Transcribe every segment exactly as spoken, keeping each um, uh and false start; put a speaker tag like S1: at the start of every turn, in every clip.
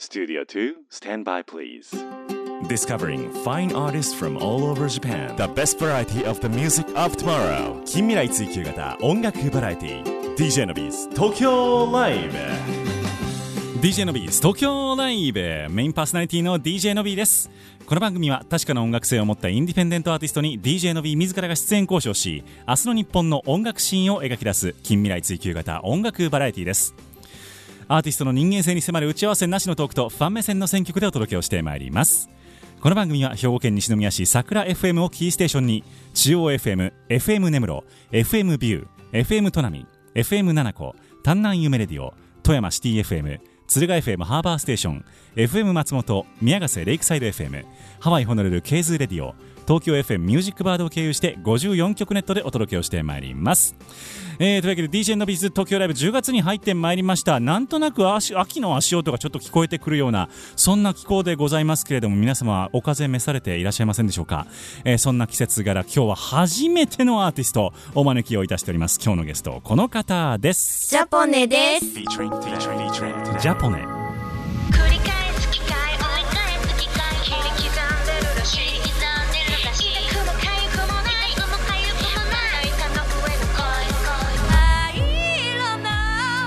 S1: Studio two, stand by please.
S2: Discovering fine artists from all over Japan. The best variety of the music of tomorrow. 近未来追求型音楽バラエティ ディージェー のビーズ東京ライブ ディージェー のビーズ東京ライブメインパーソナリティの ディージェー のビーです。この番組は確かな音楽性を持ったインディペンデントアーティストに ディージェー のビー自らが出演交渉し、明日の日本の音楽シーンを描き出す近未来追求型音楽バラエティです。アーティストの人間性に迫る打ち合わせなしのトークとファン目線の選曲でお届けをしてまいります。この番組は兵庫県西宮市桜 エフエム をキーステーションに中央 エフエム、エフエム 根室、エフエム ビュー、エフエム 砺波、エフエム 七子、丹南夢レディオ、富山シティ エフエム、敦賀 エフエム ハーバーステーション、 エフエム 松本、宮ヶ瀬レイクサイド エフエム、 ハワイホノルルケーズーレディオ、東京 エフエム ミュージックバードを経由してごじゅうよんきょくネットでお届けをしてまいります。えー、というわけで ディージェー のビーズ東京ライブじゅうがつに入ってまいりました。なんとなく足秋の足音がちょっと聞こえてくるようなそんな気候でございますけれども、皆様はお風邪召されていらっしゃいませんでしょうか。えー、そんな季節柄今日は初めてのアーティストお招きをいたしております。今日のゲストこの方です。
S3: ジャポネです。
S2: ジャポネ
S3: 繰り返す機会追い返す機会切り刻んでるらしい刻んでるらしい痛くもかゆくもない痛くもかゆくもない板の上の恋灰色の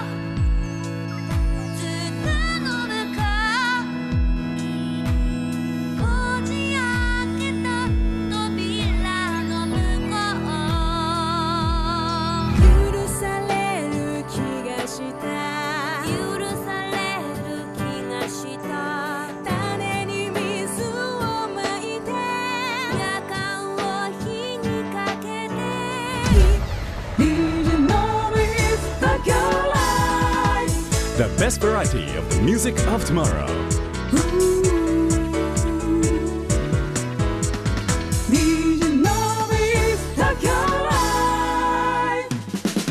S3: 砂の中こじ開けた扉の向こう許される気がした
S2: The best variety of the music of tomorrow.
S4: ディージェー のビーズ東京ライブ。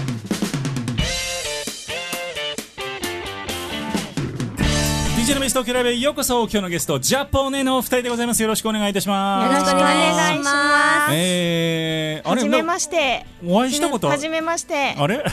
S2: ディージェー のビーズ東京ライブへようこそ。今日のゲストジャポネのお二人でございます。よろしくお願いいたします。
S3: よろしくお願いします。
S2: えー、あれ
S5: はじめまして。
S2: お会いしたこと
S5: はじめまして。
S2: あれ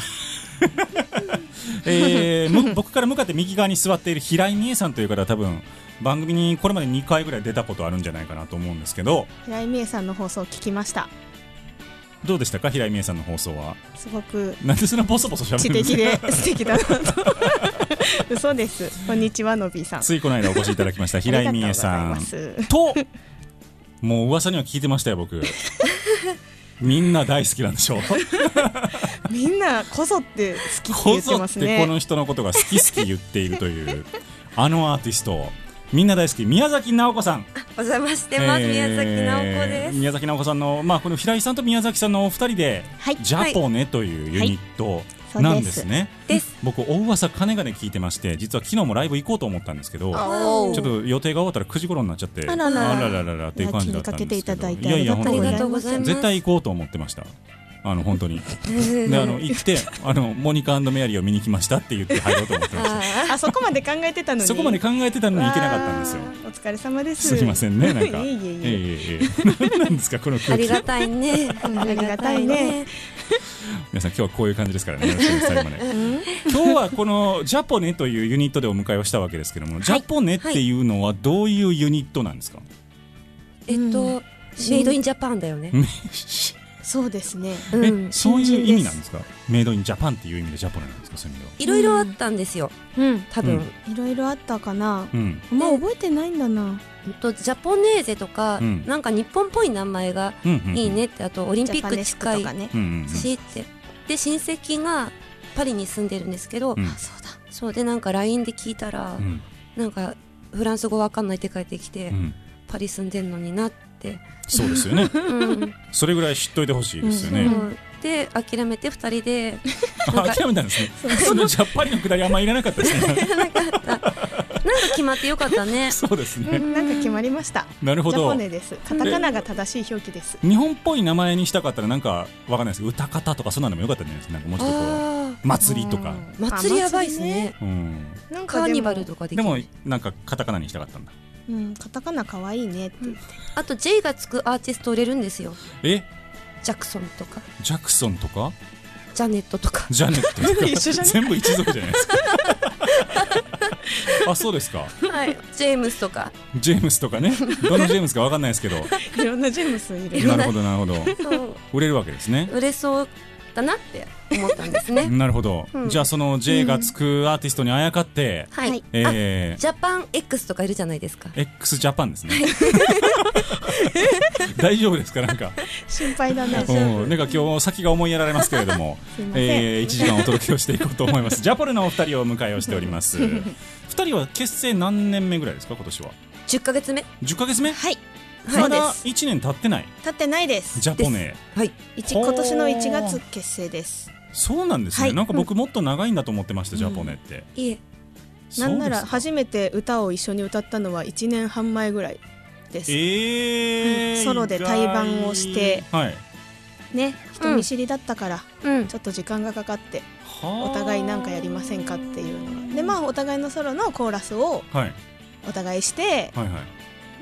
S2: えー、僕から向かって右側に座っている平井美恵さんという方は多分番組にこれまでにかいぐらい出たことあるんじゃないかなと思うんですけど、
S5: 平井美恵さんの放送を聞きました。
S2: どうでしたか。平井美恵さんの放送は
S5: すごく
S2: なんでそんなボソボソしゃべるんですか。
S5: 知的で素敵だなと嘘です。こんにちはのびーさん。
S2: ついこの間お越しいただきました平井美恵さんともう噂には聞いてましたよ僕みんな大好きなんでしょう
S5: みんなこそって好きって言ってますね。
S2: こそってこの人のことが好き好き言っているというあのアーティストみんな大好き宮崎直子さん。
S3: お邪魔してます、えー、宮崎直子です。
S2: 宮崎直子さんの、まあ、この平井さんと宮崎さんのお二人で、はい、ジャポネというユニットなんですね、
S3: はい、です
S2: 僕大噂かねがね聞いてまして、実は昨日もライブ行こうと思ったんですけどちょっと予定が終わったらくじ頃になっちゃってあらららららっていう感じだったんですけど、いやいや本当に絶対行こうと思ってました。あの本当にであの行ってあのモニカ&メアリーを見に来ましたって言って入ろうと思ってました
S5: あそこまで考えてたのに
S2: そこまで考えてたのに行けなかったんですよ。
S5: お疲れ様です。
S2: すいませんね。なんか
S5: いえいえいえ
S2: ええ何なんですかこの空気。
S3: ありがたいね
S5: ありがたいね
S2: 皆さん今日はこういう感じですからね。よろしく最後まで今日はこのジャポネというユニットでお迎えをしたわけですけども、はい、ジャポネっていうのはどういうユニットなんですか。
S3: えっと、うん、メイドインジャパンだよね
S5: そうですね、
S2: え、うん、そういう意味なんですか。メイドインジャパンっていう意味でジャポネなんですか。そういう意味ではい
S3: ろいろあったんですよ、うん、多分、
S5: うん、いろいろあったかな、
S2: うん、
S5: あんま覚えてないんだな。
S3: とジャポネーゼとか、うん、なんか日本っぽい名前がいいねって、あとオリンピック近いし、ね、ってで親戚がパリに住んでるんですけど、
S5: うん、あそうだ
S3: そうでなんか ライン で聞いたら、うん、なんかフランス語わかんないって帰ってきて、うん、パリ住んでんのになって。
S2: そうですよね、うん、それぐらい知っといてほしいですよね、うんうん、
S3: で諦めてふたりで
S2: 諦めたんですねそのジャパリのくだりあんまいらなかったですね
S3: いらなかったなんか決まってよかったね
S2: そうですね、
S5: うん、なんか決まりました。
S2: なるほど。
S5: ジャポネです。カタカナが正しい表記です。
S2: 日本っぽい名前にしたかったらなんかわかんないですけど歌方とかそんなのもよかったんじゃないですか。なんかもうちょっとこう祭りとか
S3: 祭りやばいですね、
S2: うん、
S3: なんかカーニバルとかできる。
S2: でもなんかカタカナにしたかったんだ。
S5: うん、カタカナ可愛いねって言って、うん、
S3: あと J がつくアーティスト売れるんですよ。
S2: え
S3: ジャクソンとか
S2: ジャクソンとか
S3: ジャネットとか
S2: ジャネットとか
S5: 一緒じゃね
S2: 全部一族じゃないですかあ、そうですか。
S6: はい、ジェームスとか。
S2: ジェームスとかね、どのジェームスかわかんないですけど。
S5: いろんなジェームスいる。
S2: なるほどなるほど。
S6: そう
S2: 売れるわけですね。
S6: 売れそうだなって思ったんですね。
S2: なるほど、
S6: うん、
S2: じゃあその J がつくアーティストにあやかって、
S6: はい、
S2: えー、
S6: ジャパン X とかいるじゃないですか。
S2: X ジャパンですね。大丈夫ですか？なんか
S5: 心配だね。
S2: うん、なんか今日先が思いやられますけれどもえー、いちじかんお届けをしていこうと思います。ジャポレのお二人をお迎えをしております。ふたりは結成何年目ぐらいですか？今年は
S6: じゅっかげつめ。
S2: じゅっかげつめ。
S5: はい、
S2: まだいちねん経ってない。
S5: 経ってないです。
S2: ジャポネ。
S6: はい、
S5: 今年のいちがつ結成です。
S2: そうなんですね、はい、なんか僕もっと長いんだと思ってました、うん、ジャポネって。
S6: いえ、
S5: なんなら初めて歌を一緒に歌ったのはいちねんはん前ぐらいです。
S2: えー
S5: うん、ソロで対バンをして、
S2: はい、
S5: ね、人見知りだったから、うん、ちょっと時間がかかって、
S2: うん、
S5: お互いなんかやりませんかっていうのがで、まあお互いのソロのコーラスをお互いして、はいはいはい、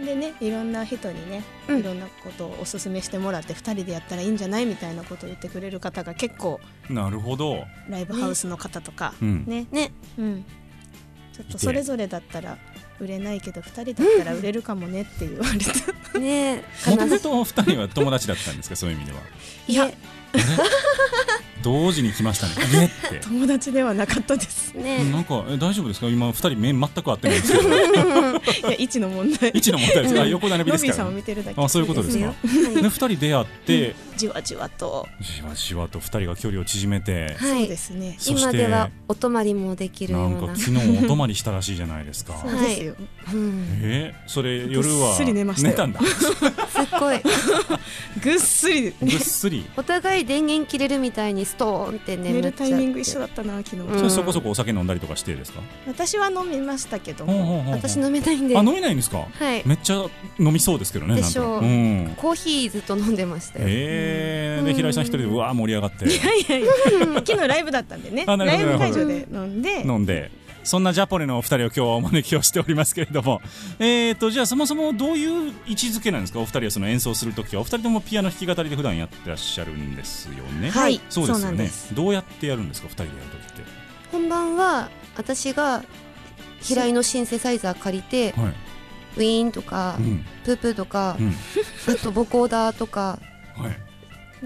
S5: でね、いろんな人にね、うん、いろんなことをおすすめしてもらってふたりでやったらいいんじゃないみたいなことを言ってくれる方が結構。
S2: なるほど。
S5: ライブハウスの方とか、
S2: ね、
S5: ね、うん、ちょっとそれぞれだったら売れないけどふたりだったら売れるかもねって言われた。
S6: ねえ、
S2: もともとふたりは友達だったんですか？そういう意味では。
S5: いや、
S2: 同時に来ましたね。ねって
S5: 友達ではなかったです
S6: ね。
S2: なんかえ大丈夫ですか？今ふたり目全く合ってないんですけど。
S5: いや、位置の問題。
S2: 位置の問題ですか？横並びですから。
S5: ロビーさんを見てるだけ。
S2: あ、そういうことですか。でふたり出会って、うん、
S5: じわじわと
S2: じわじわとふたりが距離を縮めて、
S6: はい、
S5: そうですね。
S6: 今ではお泊まりもできるような。
S2: なんか昨日お泊まりしたらしいじゃないですか。
S5: そうですよ。
S6: うん、
S2: えー、それ夜は
S5: ぐっすり寝ましたよ。
S2: 寝たんだ。
S6: すっごい
S5: ぐっすり
S2: ぐっすり。
S6: お互い電源切れるみたいにストーンって眠っちゃって。
S5: 寝るタイミング一緒だったな、昨日。
S2: それそこそこお酒飲んだりとかしてですか？
S5: 私は飲みましたけども。
S2: ほうほうほうほう。
S6: 私飲めないんで。
S2: あ、飲めないんですか？
S6: はい。
S2: めっちゃ飲みそうですけどね。
S6: でしょう。
S2: うん、
S6: コーヒーずっと飲んでましたよ。
S2: えー、で平井さん一人でうわー盛り上がって。
S5: いやいやいや、昨日ライブだったんでね。ライブ会場で飲んで。
S2: 飲んで。そんなジャポネのお二人を今日はお招きをしておりますけれども、えーとじゃあそもそもどういう位置づけなんですか？お二人はその演奏するときはお二人ともピアノ弾き語りで普段やってらっしゃるんですよね。
S5: はい、
S2: そうですよね。
S5: う
S2: どうやってやるんですか？二人でやるときって。
S6: 本番は私が平井のシンセサイザー借りて、はい、ウィーンとか、うん、プープーとか、うん、あとボコーダーとか、はい、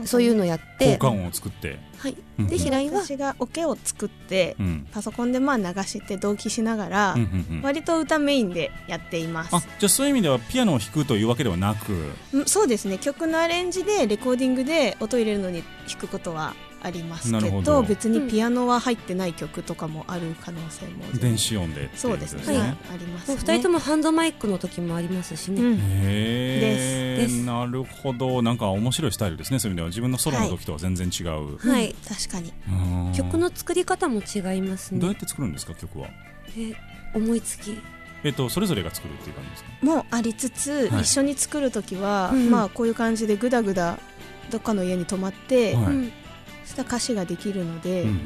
S6: そういうのやって
S2: 効果音を作って、
S6: はい、で平井は
S5: 私がオケを作って、
S2: うん、
S5: パソコンでまあ流して同期しながら、うんうんうん、割と歌メインでやっています。
S2: あ、じゃあそういう意味ではピアノを弾くというわけではなく、
S5: そうですね、曲のアレンジでレコーディングで音入れるのに弾くことはありますけ ど, ど別にピアノは入ってない曲とかもある可能性も、
S2: うん、電子音でっていうことですね。
S5: そうですね、はい、ありますね。
S6: ふたりともハンドマイクの時もありますしね、うん、
S2: へー、
S6: ですです。
S2: なるほど。なんか面白いスタイルですね。そういう意味では自分のソロの時とは全然違う、
S6: はい、はい、
S5: 確かに
S6: 曲の作り方も違いますね。
S2: どうやって作るんですか？曲は
S6: え思いつき、
S2: えっと、それぞれが作るっていう感じですか？
S5: もうありつつ、はい、一緒に作るときは、
S6: うん、
S5: まあこういう感じでグダグダどっかの家に泊まって、
S2: はい、
S5: うん、した歌詞ができるので、うんうんうん、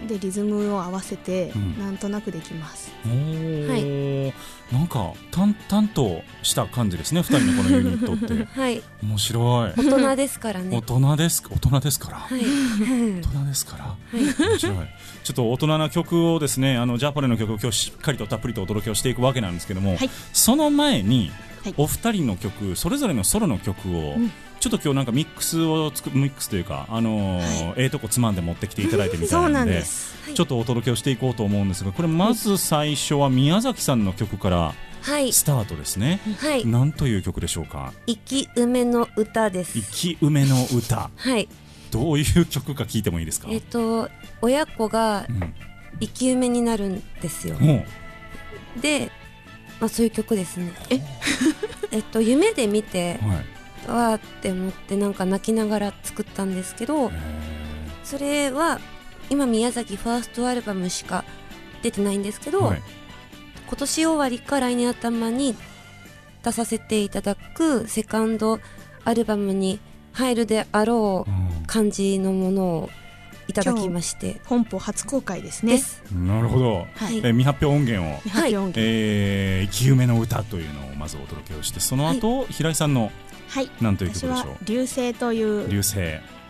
S5: でリズムを合わせて、うん、なんとなくできます。
S2: おー、はい、なんか淡々とした感じですね、ふたりのこのユニットって
S6: はい、
S2: 面白い。
S6: 大人ですからね。
S2: 大人です大人ですから、
S6: はい、
S2: 大人ですから、はい、面白い。ちょっと大人な曲をですね、あのジャポネの曲を今日しっかりとたっぷりとお届けをしていくわけなんですけども、はい、その前に、はい、お二人の曲それぞれのソロの曲を、うん、ちょっと今日なんかミックスをつくミックスというか、あのーはい、ええとこつまんで持ってきていただいてみたいなの で,
S5: そうなんです、
S2: はい、ちょっとお届けをしていこうと思うんですが、これまず最初は宮崎さんの曲からスタートですね。
S6: はい、
S2: 何という曲でしょうか？
S6: 生き梅の歌です。
S2: 生き梅の歌
S6: はい、
S2: どういう曲か聞いてもいいですか？
S6: えっと親子が生き梅になるんですよ、うん、で、まあ、そういう曲ですね。ええっと夢で見て、はい、わーって思ってなんか泣きながら作ったんですけど、それは今宮崎ファーストアルバムしか出てないんですけど、はい、今年終わりか来年頭に出させていただくセカンドアルバムに入るであろう感じのものをいただきまして、
S5: 本邦初公開ですね。
S2: ですなるほど、はい、え未発表音源を、
S5: はい、
S2: えー、生き夢の歌というのをまずお届けをして、その後、はい、平井さんの、はい、何という曲でしょう？
S5: 私は流星という
S2: 流星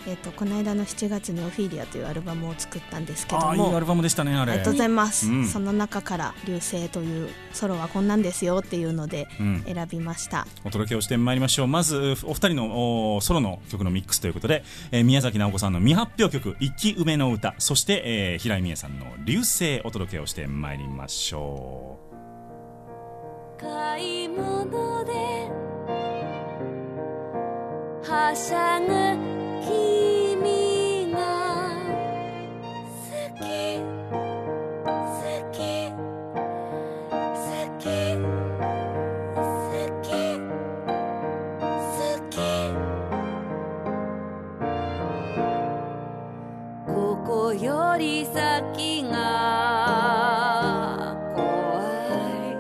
S5: えー、とこの間のしちがつにオフィリアというアルバムを作ったんですけども、
S7: あいいアルバムでしたねあれ。
S5: ありがとうございます、
S7: うん、
S5: その中から流星というソロはこんなんですよっていうので選びました、
S7: うん、お届けをしてまいりましょう。まずお二人のソロの曲のミックスということで、えー、宮崎直子さんの未発表曲生き埋めの歌、そして、えー、平井美恵さんの流星お届けをしてまいりましょ
S3: う。買い物ではしゃぐ君が好き好き好き好き好き、ここより先が怖い、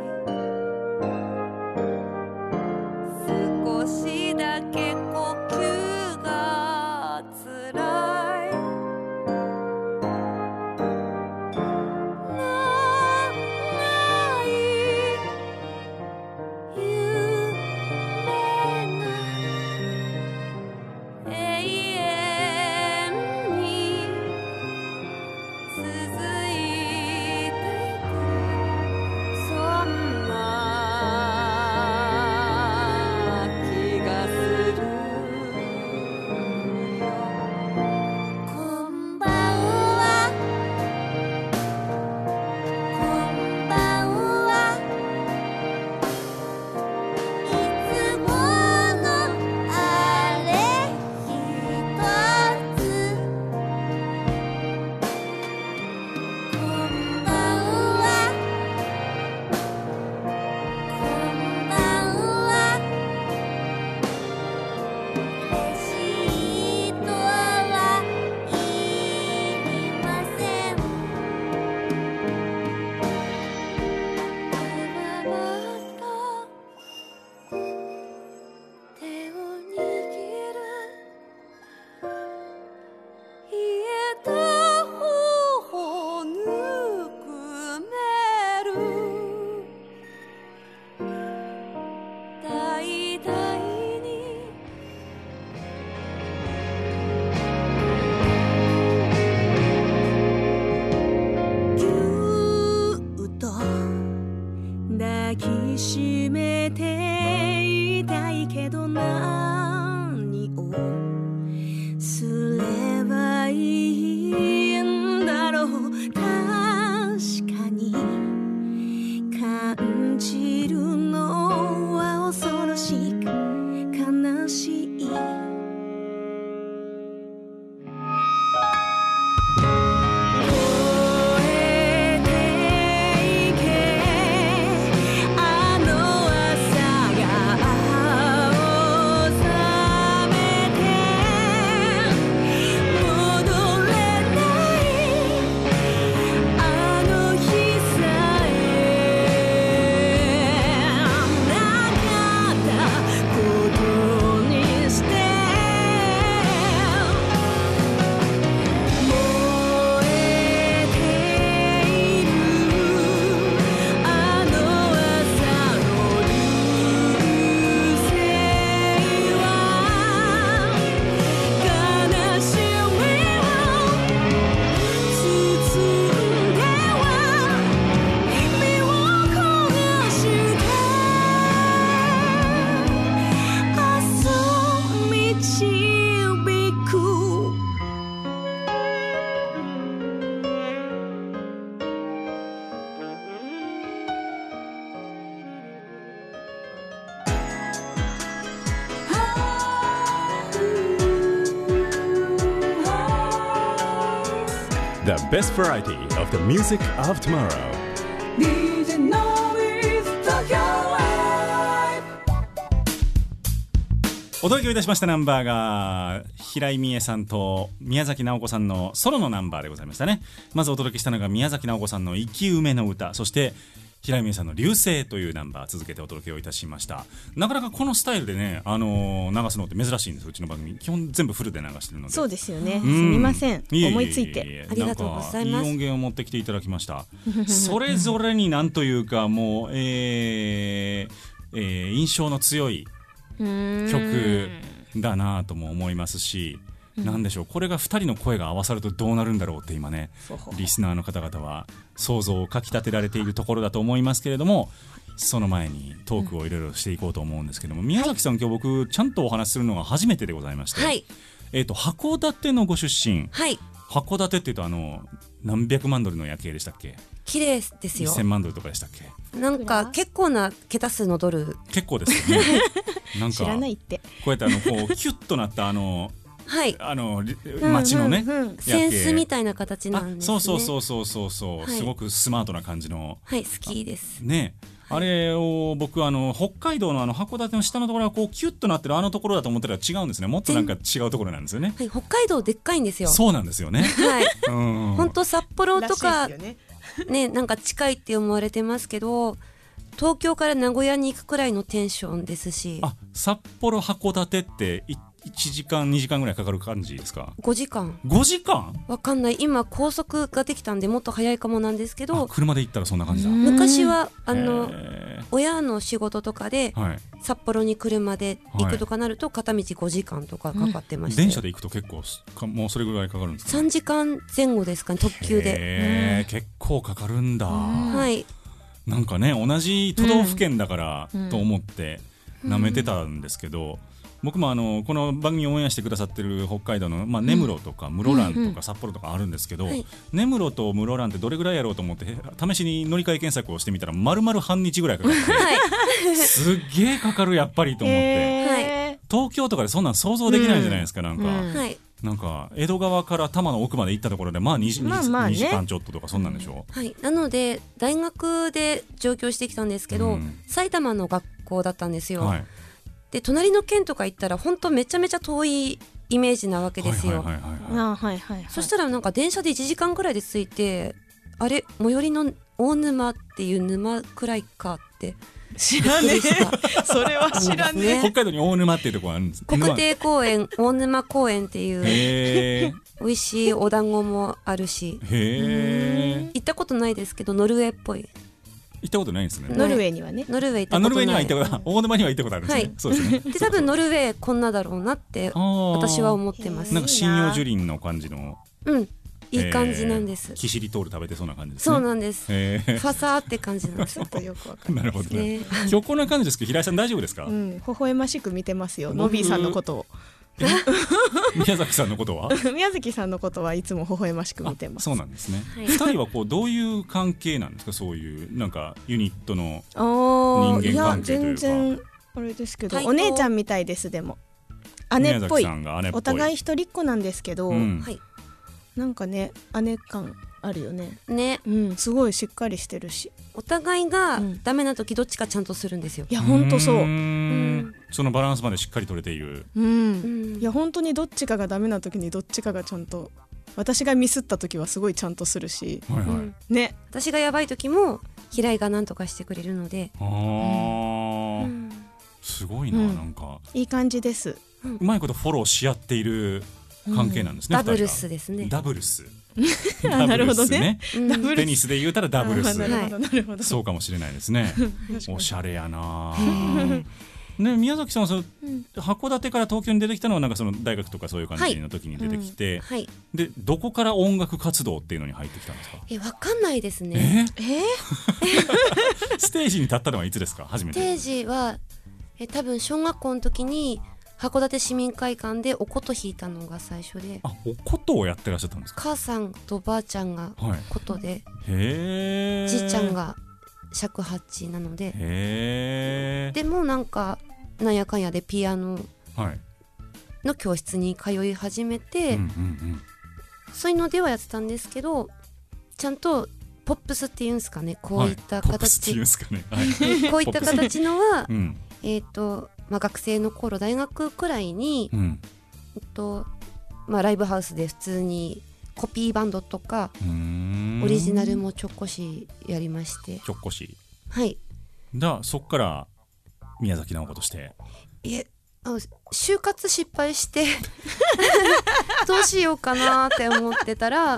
S3: 少しだけ呼吸がつらい、長い夢が永遠に続いていく、そんな気がするよ。こんばんはこんばんは、いつものあれひとつ、こんばんはこんばんは、レシートはいりません、くままと手を握る、冷えた頬をぬくめる、大々にぎゅっと抱きしめていたいけど、何をすればいいんだろう、確かに感じるのは恐ろしく悲しい、越えていけあの朝が青ざめて、戻れないあの日さえなかったことにして、燃えているあの朝の流星は悲しみを包んでは身を焦がして明日導く、
S2: The best variety of the music of tomorrow.
S4: ディージェー のび東京ライ
S7: お届けをいたしましたナンバーが平井美恵さんと宮崎直子さんのソロのナンバーでございましたね。まずお届けしたのが宮崎直子さんの生き埋めの歌、そして平井美恵さんの流星というナンバー続けてお届けをいたしました。なかなかこのスタイルでね、あのー、流すのって珍しいんです。うちの番組基本全部フルで流してるので。
S5: そうですよね、すみません、
S7: いえいえいえ
S5: 思いついて
S6: ありがとうございます。
S7: いい音源を持ってきていただきましたそれぞれになんというかもう、えーえー、印象の強い曲だなとも思いますし、 うん、なんでしょう、これがふたりの声が合わさるとどうなるんだろうって今ねリスナーの方々は想像をかきたてられているところだと思いますけれども、その前にトークをいろいろしていこうと思うんですけども、うん、宮崎さん、今日僕ちゃんとお話しするのが初めてでございまして、はい、えーと、函館のご出身、はい、函館っていうとあの何百万ドルの夜景でしたっけ？
S6: 綺麗ですよ。
S7: せんまんドルとかでしたっけ？
S6: なんか結構な桁数のドル。
S7: 結構ですよねなんか
S5: 知らないって、
S7: こうやってあのこうキュッとなったあの
S6: はい、
S7: あの街のね、うんうんうん、
S6: センスみたいな形なんですね。
S7: そうそうそうそうそう、はい、すごくスマートな感じの、
S6: はい、好きです
S7: ね。あれを僕あの北海道のあの函館の下のところがこうキュッとなってるあのところだと思ったら違うんですね。もっとなんか違うところなんですよね。
S6: はい、北海道でっかいんですよ。
S7: そうなんですよね。はい。
S6: 本当札幌とかね、ね、なんか近いって思われてますけど、東京から名古屋に行くくらいのテンションですし。
S7: あ、札幌函館っていちじかんにじかんぐらいかかる感じですか？
S6: ごじかん。
S7: ごじかん？
S6: わかんない。今高速ができたんでもっと早いかもなんですけど、
S7: 車で行ったらそんな感じだ。
S6: 昔はあの親の仕事とかで札幌に車で行くとかなると片道ごじかんとかかかってました、
S7: うん、電車で行くと結構もうそれぐらいかかるんですか？
S6: さんじかんぜん後ですかね、特急で。
S7: へー、結構かかるんだ。
S6: はい。
S7: なんかね、同じ都道府県だからと思って舐めてたんですけど、うんうん、僕もあのこの番組をオンエアしてくださってる北海道の、まあ、根室とか室蘭とか札幌とかあるんですけど、うんうん、根室と室蘭ってどれぐらいやろうと思って試しに乗り換え検索をしてみたら丸々半日ぐらいかかって、はい、すっげえかかるやっぱりと思って、えー、東京とかでそんなん想像できないじゃないですか、うん、なんか、うん、なんか江戸川から多摩の奥まで行ったところでまあ 2, まあまあ、ね、にじかんちょっととかそんなんでしょ、
S6: うん、はい、なので大学で上京してきたんですけど、うん、埼玉の学校だったんですよ、はい、で隣の県とか行ったら本当めちゃめちゃ遠いイメージなわけですよ。そしたらなんか電車でいちじかんくらいで着いて、あれ最寄りの大沼っていう沼くらいかって
S5: 知らねえそれは知らねえ、
S7: ね、北海道に大沼っていうところあるんです。
S6: 国定公園大沼公園っていう美味しいお団子もあるし、へ行ったことないですけどノルウェーっぽい。
S7: 行ったことないんですね。
S5: ノルウェーにはね。
S6: ノルウェー行ったことない。あ、ノルウェーには行った
S7: こと、大沼には行ったことあるんですね。はい、そうですね。
S6: で多分ノルウェーこんなだろうなって私は思ってます。
S7: なんか針葉樹林の感じの。
S6: うん。いい感じなんです。
S7: キシリトール食べてそうな感じですね。
S6: そうなんです。ファサーって感じなんです。
S5: ちょっとよくわかんない。
S7: なるほどね。今日こんな感じですけど、平井さん大丈夫ですか？
S5: うん、微笑ましく見てますよ。ノビーさんのことを。
S7: 宮崎さんのことは
S5: 宮崎さんのことはいつも微笑ましく見てます。
S7: そうなんですね。はい、ふたりはこうどういう関係なんですか？そういうなんかユニットの人間関係というか。いや
S5: 全然あれですけど、お姉ちゃんみたいです。でも姉っぽい。お互い一人っ子なんですけど、うん、はい、なんかね姉感あるよね。
S6: ね、
S5: うん、すごいしっかりしてるし、
S6: お互いがダメな時どっちかちゃんとするんですよ。
S5: いや本当そう。う
S7: ん、そのバランスまでしっかり取れている。
S5: うん、いや本当にどっちかがダメな時にどっちかがちゃんと、私がミスった時はすごいちゃんとするし、はいはい、うん、ね、
S6: 私がやばい時も平井が何とかしてくれるので。あ、
S7: うん、すごいな、うん、なんか
S5: いい感じです。
S7: うまいことフォローし合っている関係なんですね。
S6: うん、ダブルスですね。
S7: ダブルス。
S5: なるほどね。
S7: テニスで言うたらダブルス。
S5: なるほどなるほど。
S7: そうかもしれないですね。おしゃれやな。ね、宮崎さんはその、うん、函館から東京に出てきたのはなんかその大学とかそういう感じの時に出てきて、はい、うん、はい、でどこから音楽活動っていうのに入ってきたんですか？
S6: え、わかんないですね。
S7: えー、えー、ステージに立ったのはいつですか？初めて。
S6: ステージはえ多分小学校の時に函館市民会館でお琴弾いたのが最初で。
S7: あ、お琴をやってらっしゃったんですか？
S6: 母さんとばあちゃんが琴で、はい、
S7: へー、
S6: じいちゃんが尺八なので。へー、でもなんかなんやかんやでピアノの教室に通い始めて、はい、うんうんうん、そういうのではやってたんですけど、ちゃんとポップスっていうんですかね、こういった形、はい、こういった形のは、うん、えっとまあ、学生の頃大学くらいに、うん、えっとまあ、ライブハウスで普通にコピーバンドとかオリジナルもちょっこしやりまして。
S7: ちょっこし、
S6: はい。
S7: だそっから宮崎直子として。
S6: いえ、あの就活失敗してどうしようかなって思ってたら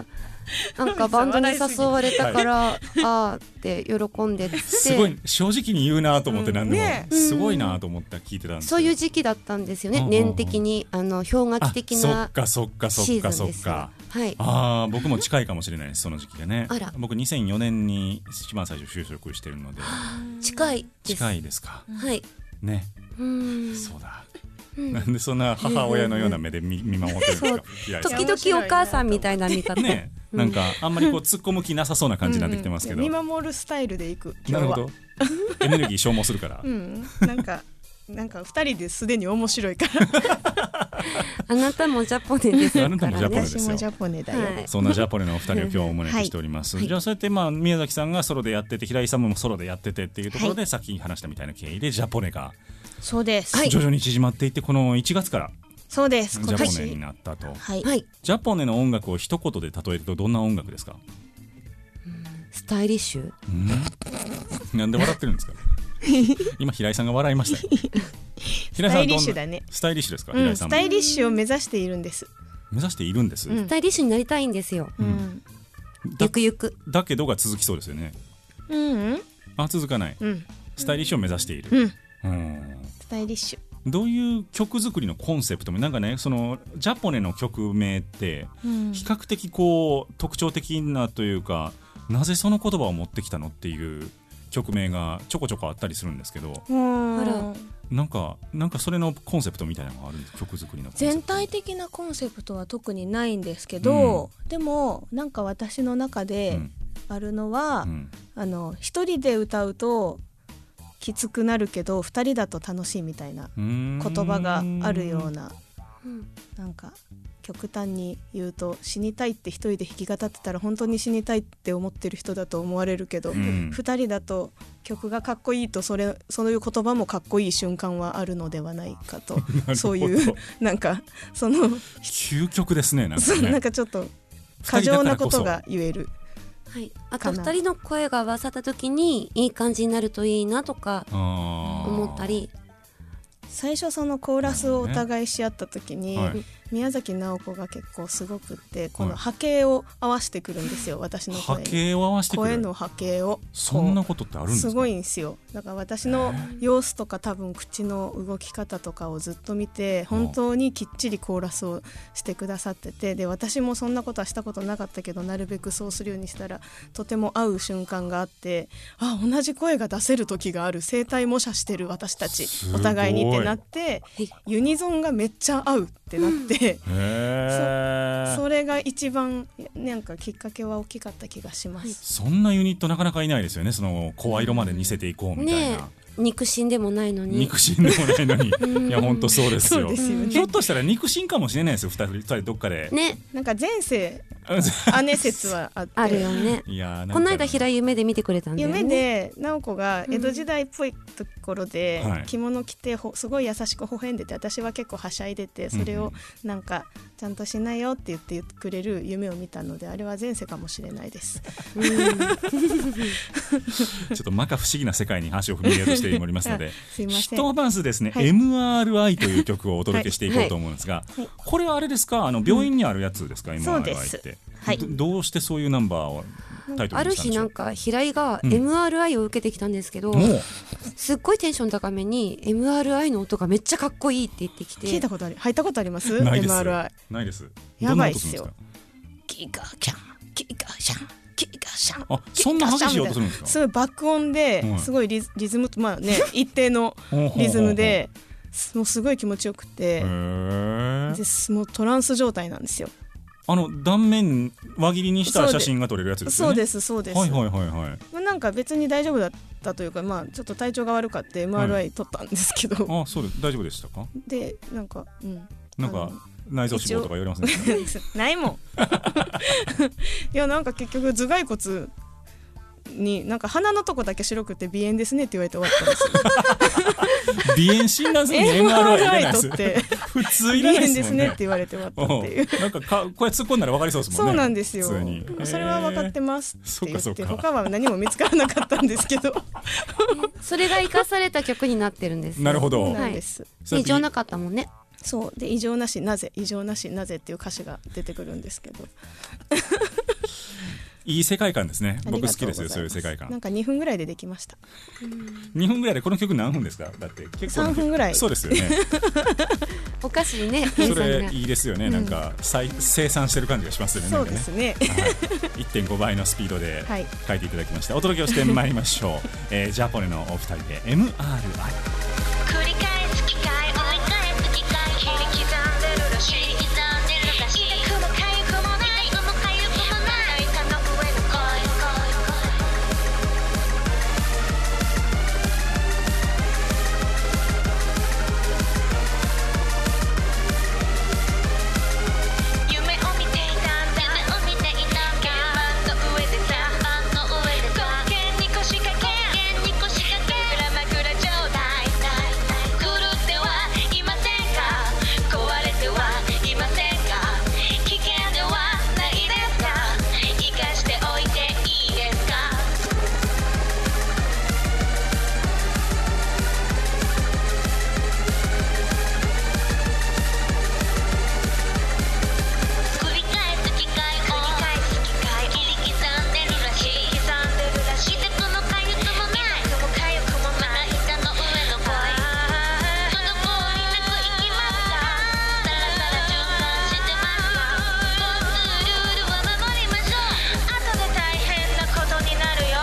S6: なんかバンドに誘われたからあーって喜んでって
S7: すごい正直に言うなと思って、何でも、
S5: ね
S7: すごいなと思った聞いてたんですけど、
S6: そういう時期だったんですよね、年的にあの氷河期的
S7: あそ
S6: な
S7: っかそっかそ
S6: シ
S7: っか
S6: ーズンですよ。
S7: そっか。
S6: はい。
S7: ああ僕も近いかもしれないです、その時期がね。
S6: あら
S7: 僕にせんよねんに一番最初就職してるので
S6: 近いです。
S7: 近いですか
S6: はい。
S7: ね。
S6: うーん。
S7: そうだ、なんでそんな母親のような目で 見, 見守ってるんですか平井さん。
S6: 時々お母さんみたいな見方。
S7: ね、なんかあんまりこう突っ込む気なさそうな感じになってきてますけど、
S5: 見守るスタイルでいく今日は。
S7: なるほどエネルギー消耗するから
S5: うん、なんかなんか二人ですでに面白いから
S6: あなたもジャポネですからね。
S7: あなたもジャポネですよ
S5: 私もジャポネだよ、
S6: はい
S7: そんなジャポネのお二人を今日お招きしております、
S5: はい
S7: じゃあそうやってまあ宮崎さんがソロでやってて平井さんもソロでやっててっていうところで、さっき話したみたいな経緯でジャポネが
S5: そうです、
S6: はい
S7: 徐々に縮まっていってこのいちがつから
S5: そうです
S7: ジャポネ
S5: 今年
S7: になったと、
S5: はい、
S6: はい。
S7: ジャポネの音楽を一言で例えるとどんな音楽ですか？
S6: スタイリッシュ。
S7: んなんで笑ってるんですか今平井さんが笑いましたよ平井
S5: スタイリッ
S7: さんはどんな
S5: シュだね、
S7: スタイリッシュですか、
S5: うん、
S7: 平井さんも
S5: スタイリッシュを目指しているんです、
S7: 目指しているんです、
S5: うん
S6: スタイリッシュになりたいんですよ。
S5: うん
S7: だ
S6: ゆくゆく。
S7: だけどが続きそうですよね。
S5: うん
S7: あ続かない、
S5: うん
S7: スタイリッシュを目指している、
S5: うん
S7: うん
S5: スタイリッシュ、
S7: どういう曲作りのコンセプトもなんかね、そのジャポネの曲名って
S5: うん
S7: 比較的こう特徴的なというか、なぜその言葉を持ってきたのっていう曲名がちょこちょこあったりするんですけど、
S5: うん
S6: あら
S7: なんかなんかそれのコンセプトみたいなのがあるんです、曲作りのコンセプト。
S5: 全体的なコンセプトは特にないんですけど、でもなんか私の中であるのは、
S7: うんうん
S5: あの一人で歌うときつくなるけど二人だと楽しいみたいな
S7: うーん
S5: 言葉があるような、
S6: うん
S5: なんか極端に言うと死にたいって一人で弾き語ってたら本当に死にたいって思ってる人だと思われるけど、
S7: うん
S5: 二人だと曲がかっこいいとそれそういう言葉もかっこいい瞬間はあるのではないかとそういうなんかその
S7: 究極ですね、なんか
S5: そう
S7: ね
S5: なんかちょっと過剰なことが言える。
S6: はい。あ
S5: かな
S6: と二人の声が合わさった時にいい感じになるといいなとか
S7: あー
S6: 思ったり。
S5: 最初そのコーラスをお互いし合った時に、
S7: はい
S5: 宮崎直子が結構すごくってこの波形を合わせてくるんですよ、私の
S7: 波
S5: 声に
S7: 形を合わせてくる。
S5: 声の波形を
S7: そんなことってあるんですか？
S5: すごいんですよ。だから私の様子とか多分口の動き方とかをずっと見て本当にきっちりコーラスをしてくださってて、で私もそんなことはしたことなかったけどなるべくそうするようにしたらとても合う瞬間があって、あ同じ声が出せる時がある、声帯模写してる私たち
S7: すごい
S5: お互いにってなってユニゾンがめっちゃ合うってなって
S7: へー
S5: それが一番なんかきっかけは大きかった気がします。
S7: そんなユニットなかなかいないですよね。その声色まで似せていこうみたいな、
S6: ねえ肉親でもないのに。
S7: 肉親でもないのにいや本当そうですよ。
S5: そうですよね
S7: ひょっとしたら肉親かもしれないですよ。二人二人どっかで、
S6: ね。
S5: なんか前世姉説はあって
S6: あるよね。
S7: いやなんか
S6: この間平井夢で見てくれたんだよね。
S5: 夢で直子が江戸時代っぽいところで
S7: はい
S5: 着物着てほすごい優しく微笑んでて、私は結構はしゃいでてそれをなんかちゃんとしなよって言ってくれる夢を見たので、あれは前世かもしれないです。
S6: うん
S7: ちょっと摩訶不思議な世界に足を踏み入れようとしておりますので
S5: すいません
S7: ひとまずですね、
S5: はい
S7: エムアールアイ という曲をお届けしていこうと思うんですが、
S5: はい
S7: これはあれですか、あの病院にあるやつですか、エムアールアイ っ
S5: そう
S7: て、
S5: はい
S7: どどうしてそういうナンバーをタイト
S6: ある日
S7: ルにしたんでしょう。
S6: なんか平井が
S7: うん
S6: エムアールアイ を受けてきたんですけど、
S7: もう
S6: すっごいテンション高めに エムアールアイ の音がめっちゃかっこいいって言ってきて、
S5: 聞いたことあり入ったことあります
S7: ないです
S5: エムアールアイ。
S7: ないです。
S5: やばいっすよ
S7: どんな音るんで
S5: キガキャンキガシャンキガシャン
S7: あそんな激しい音するんですか
S5: すごい爆音で
S7: はい
S5: すごいリズリズムまあね一定のリズムですもうすごい気持ちよくて
S7: へー
S5: ですもうトランス状態なんですよ。
S7: あの断面輪切りにした写真が撮れるやつですよね。
S5: そうですそうです、
S7: はいはいはいはい。
S5: まあなんか別に大丈夫だったというか、まあちょっと体調が悪かって エムアールアイ 取ったんですけど、
S7: あそうです大丈夫でしたか。
S5: でなんかうん
S7: なんか内臓脂肪とか言われますね。
S5: ないもんいやなんか結局頭蓋骨になんか鼻のとこだけ白くて鼻炎ですねって言われて終わったんですよ。
S7: 鼻炎診断するに エムアールアイ いらないです
S5: 取って
S7: 普通い
S5: 鼻炎
S7: らないですもんね
S5: ですねって。言われて終わったっていう。
S7: うんなんかかこれ突っ込んだら分かりそうですもんね。
S5: そうなんですよ
S7: 普通に。
S5: それは分かってます
S7: そ
S5: って言って
S7: っかそっか。
S5: 他は何も見つからなかったんですけど
S6: それが生かされた曲になってるんですよ。
S7: なるほど
S5: そうなんです、
S7: そう
S6: 異常なかったもんね。
S5: そうで異常なしなぜ異常なしなぜっていう歌詞が出てくるんですけど
S7: いい世界観ですね。僕好きですよそういう世界観。
S5: なんかにふんぐらいでできました。
S7: にふんぐらいでこの曲何分ですか？だって結構
S5: さんぷんぐらい。
S7: そうですよね。
S6: おかしいね。
S7: それいいですよね。なんか再生産してる感じがしますよね。
S5: そうですね。
S7: いってんごばいのスピードで書いていただきました。お届けをしてまいりましょう。えー、ジャポネのお二人で エムアールアイ。
S3: 繰り返す機会追い返す機会切り刻んでるらしい刻んでるらしい痛くも痒くもない痛くも痒くもない板の上の恋夢を見ていたんだ夢を見ていたんだ鍵盤の上でさ盤の上でさ権に腰掛け権に腰掛け枕枕状態狂ってはいませんか壊れてはいませんか危険ではないですか生かしておいていいですか繰り返す機会繰り返す機会切り刻んでるらしい刻んでるらしい痛くも痒くもない痛くも痒くもない板の上の恋その子になく行きますかさらさら循環してますか交通ルールは守りましょう後で大変なことになるよ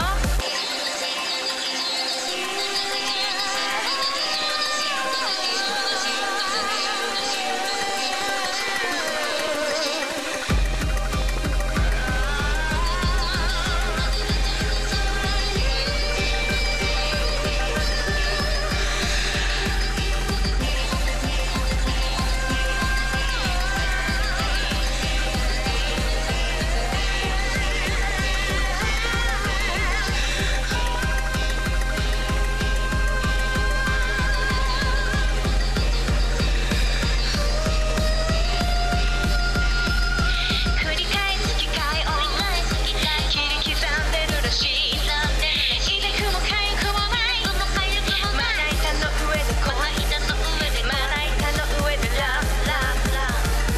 S3: 繰り返す機会追い返す機会切り刻んでるらしい痛くも痒くもない痛くも痒くもないまだ板の上でまだ板の上でまだ板の上でラブラブラ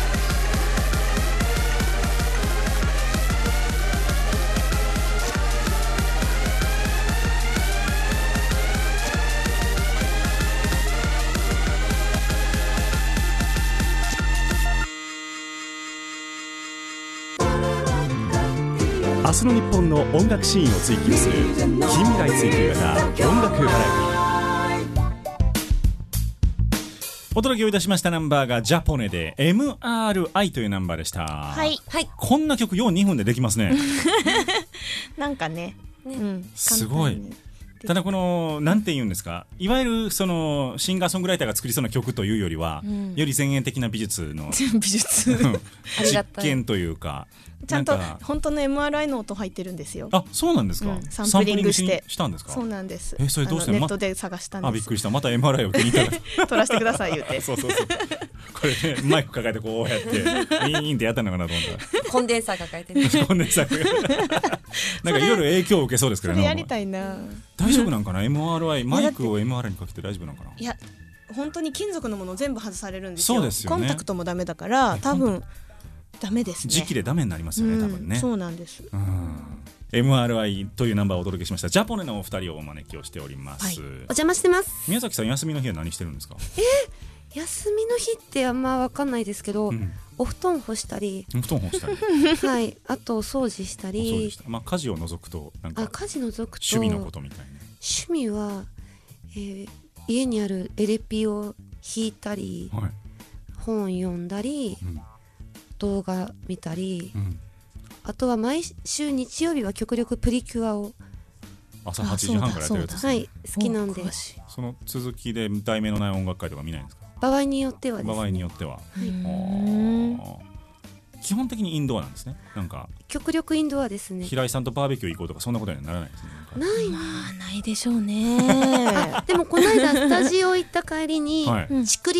S2: 明日の日本の音楽シーンを追求する近未来追求型音楽バラエティ。
S7: お届けをいたしましたナンバーがジャポネで エムアールアイ というナンバーでした。
S5: はい
S6: はい。
S7: こんな曲ようにふんでできますね。
S5: なんかね、
S6: ね
S5: うん、
S7: すごい
S5: 簡単に
S7: ただこのなんて言うんですか、いわゆるそのシンガーソングライターが作りそうな曲というよりは、
S5: ん
S7: より前衛的な美術の
S5: 美術
S7: 実
S6: ありがたい
S7: 験というか、
S5: ちゃんと
S7: なんか
S5: 本当の エムアールアイ の音入ってるんですよ。
S7: あ、そうなんですか、
S5: うんサンプリングして
S7: サンプリングししたんですか。
S5: そうなんです。
S7: えそれどうして
S5: あのネットで探したんです。
S7: あ、びっくりした。また エムアールアイ を手に入れた
S5: 撮らせてください言うて
S7: そうそうそうこれねマイク抱えてこうやってウィーンってやったのかなと思った
S6: コンデンサー抱えてね。
S7: らコンデンサーがなんかいろいろ影響を受けそうですけどね。
S5: それやりたいな。
S7: 大丈夫なんかな エムアールアイ マイクを エムアールアイ にかけて大丈夫なんかな。
S5: いや本当に金属のもの全部外されるんですよ。
S7: そうですよね
S5: コンタクトもダメだから多分ダメですね。
S7: 時期でダメになりますよね、
S5: うん
S7: 多分ね。
S5: そうなんです。
S7: うん エムアールアイ というナンバーをお届けしました。ジャポネのお二人をお招きをしております、
S5: はい
S6: お邪魔してます。
S7: 宮崎さん休みの日は何してるんですか。
S6: 休みの日ってあんま分かんないですけど、
S7: うん
S6: お布団干したり
S7: 布団干したり
S6: はいあとお掃除した
S7: お掃除
S6: り
S7: した、まあ、家事を除くとなんか
S6: あ家事除くと
S7: 趣味のことみたいな。
S6: 趣味は、えー家にあるエレピを弾いたり
S7: はい、
S6: 本読んだり
S7: うん
S6: 動画見たり
S7: うん、
S6: あとは毎週日曜日は極力プリキュアを
S7: 朝はちじはんからやってるやつですね。
S6: はい好きなんで
S5: お詳しい
S7: その続きで題名のない音楽会とか見ないんですか。
S6: 場合によってはです
S7: 場合に
S6: ね
S7: よっては、
S5: うーん
S7: あー基本的にインドアなんですね。なんか
S6: 極力インドアですね
S7: 平井さんとバーベキュー行こうとかそんなことにはならないですね。なんか
S6: ない
S5: まあないでしょうね。
S6: でもこの間スタジオ行った帰りに、
S7: はい
S6: 竹林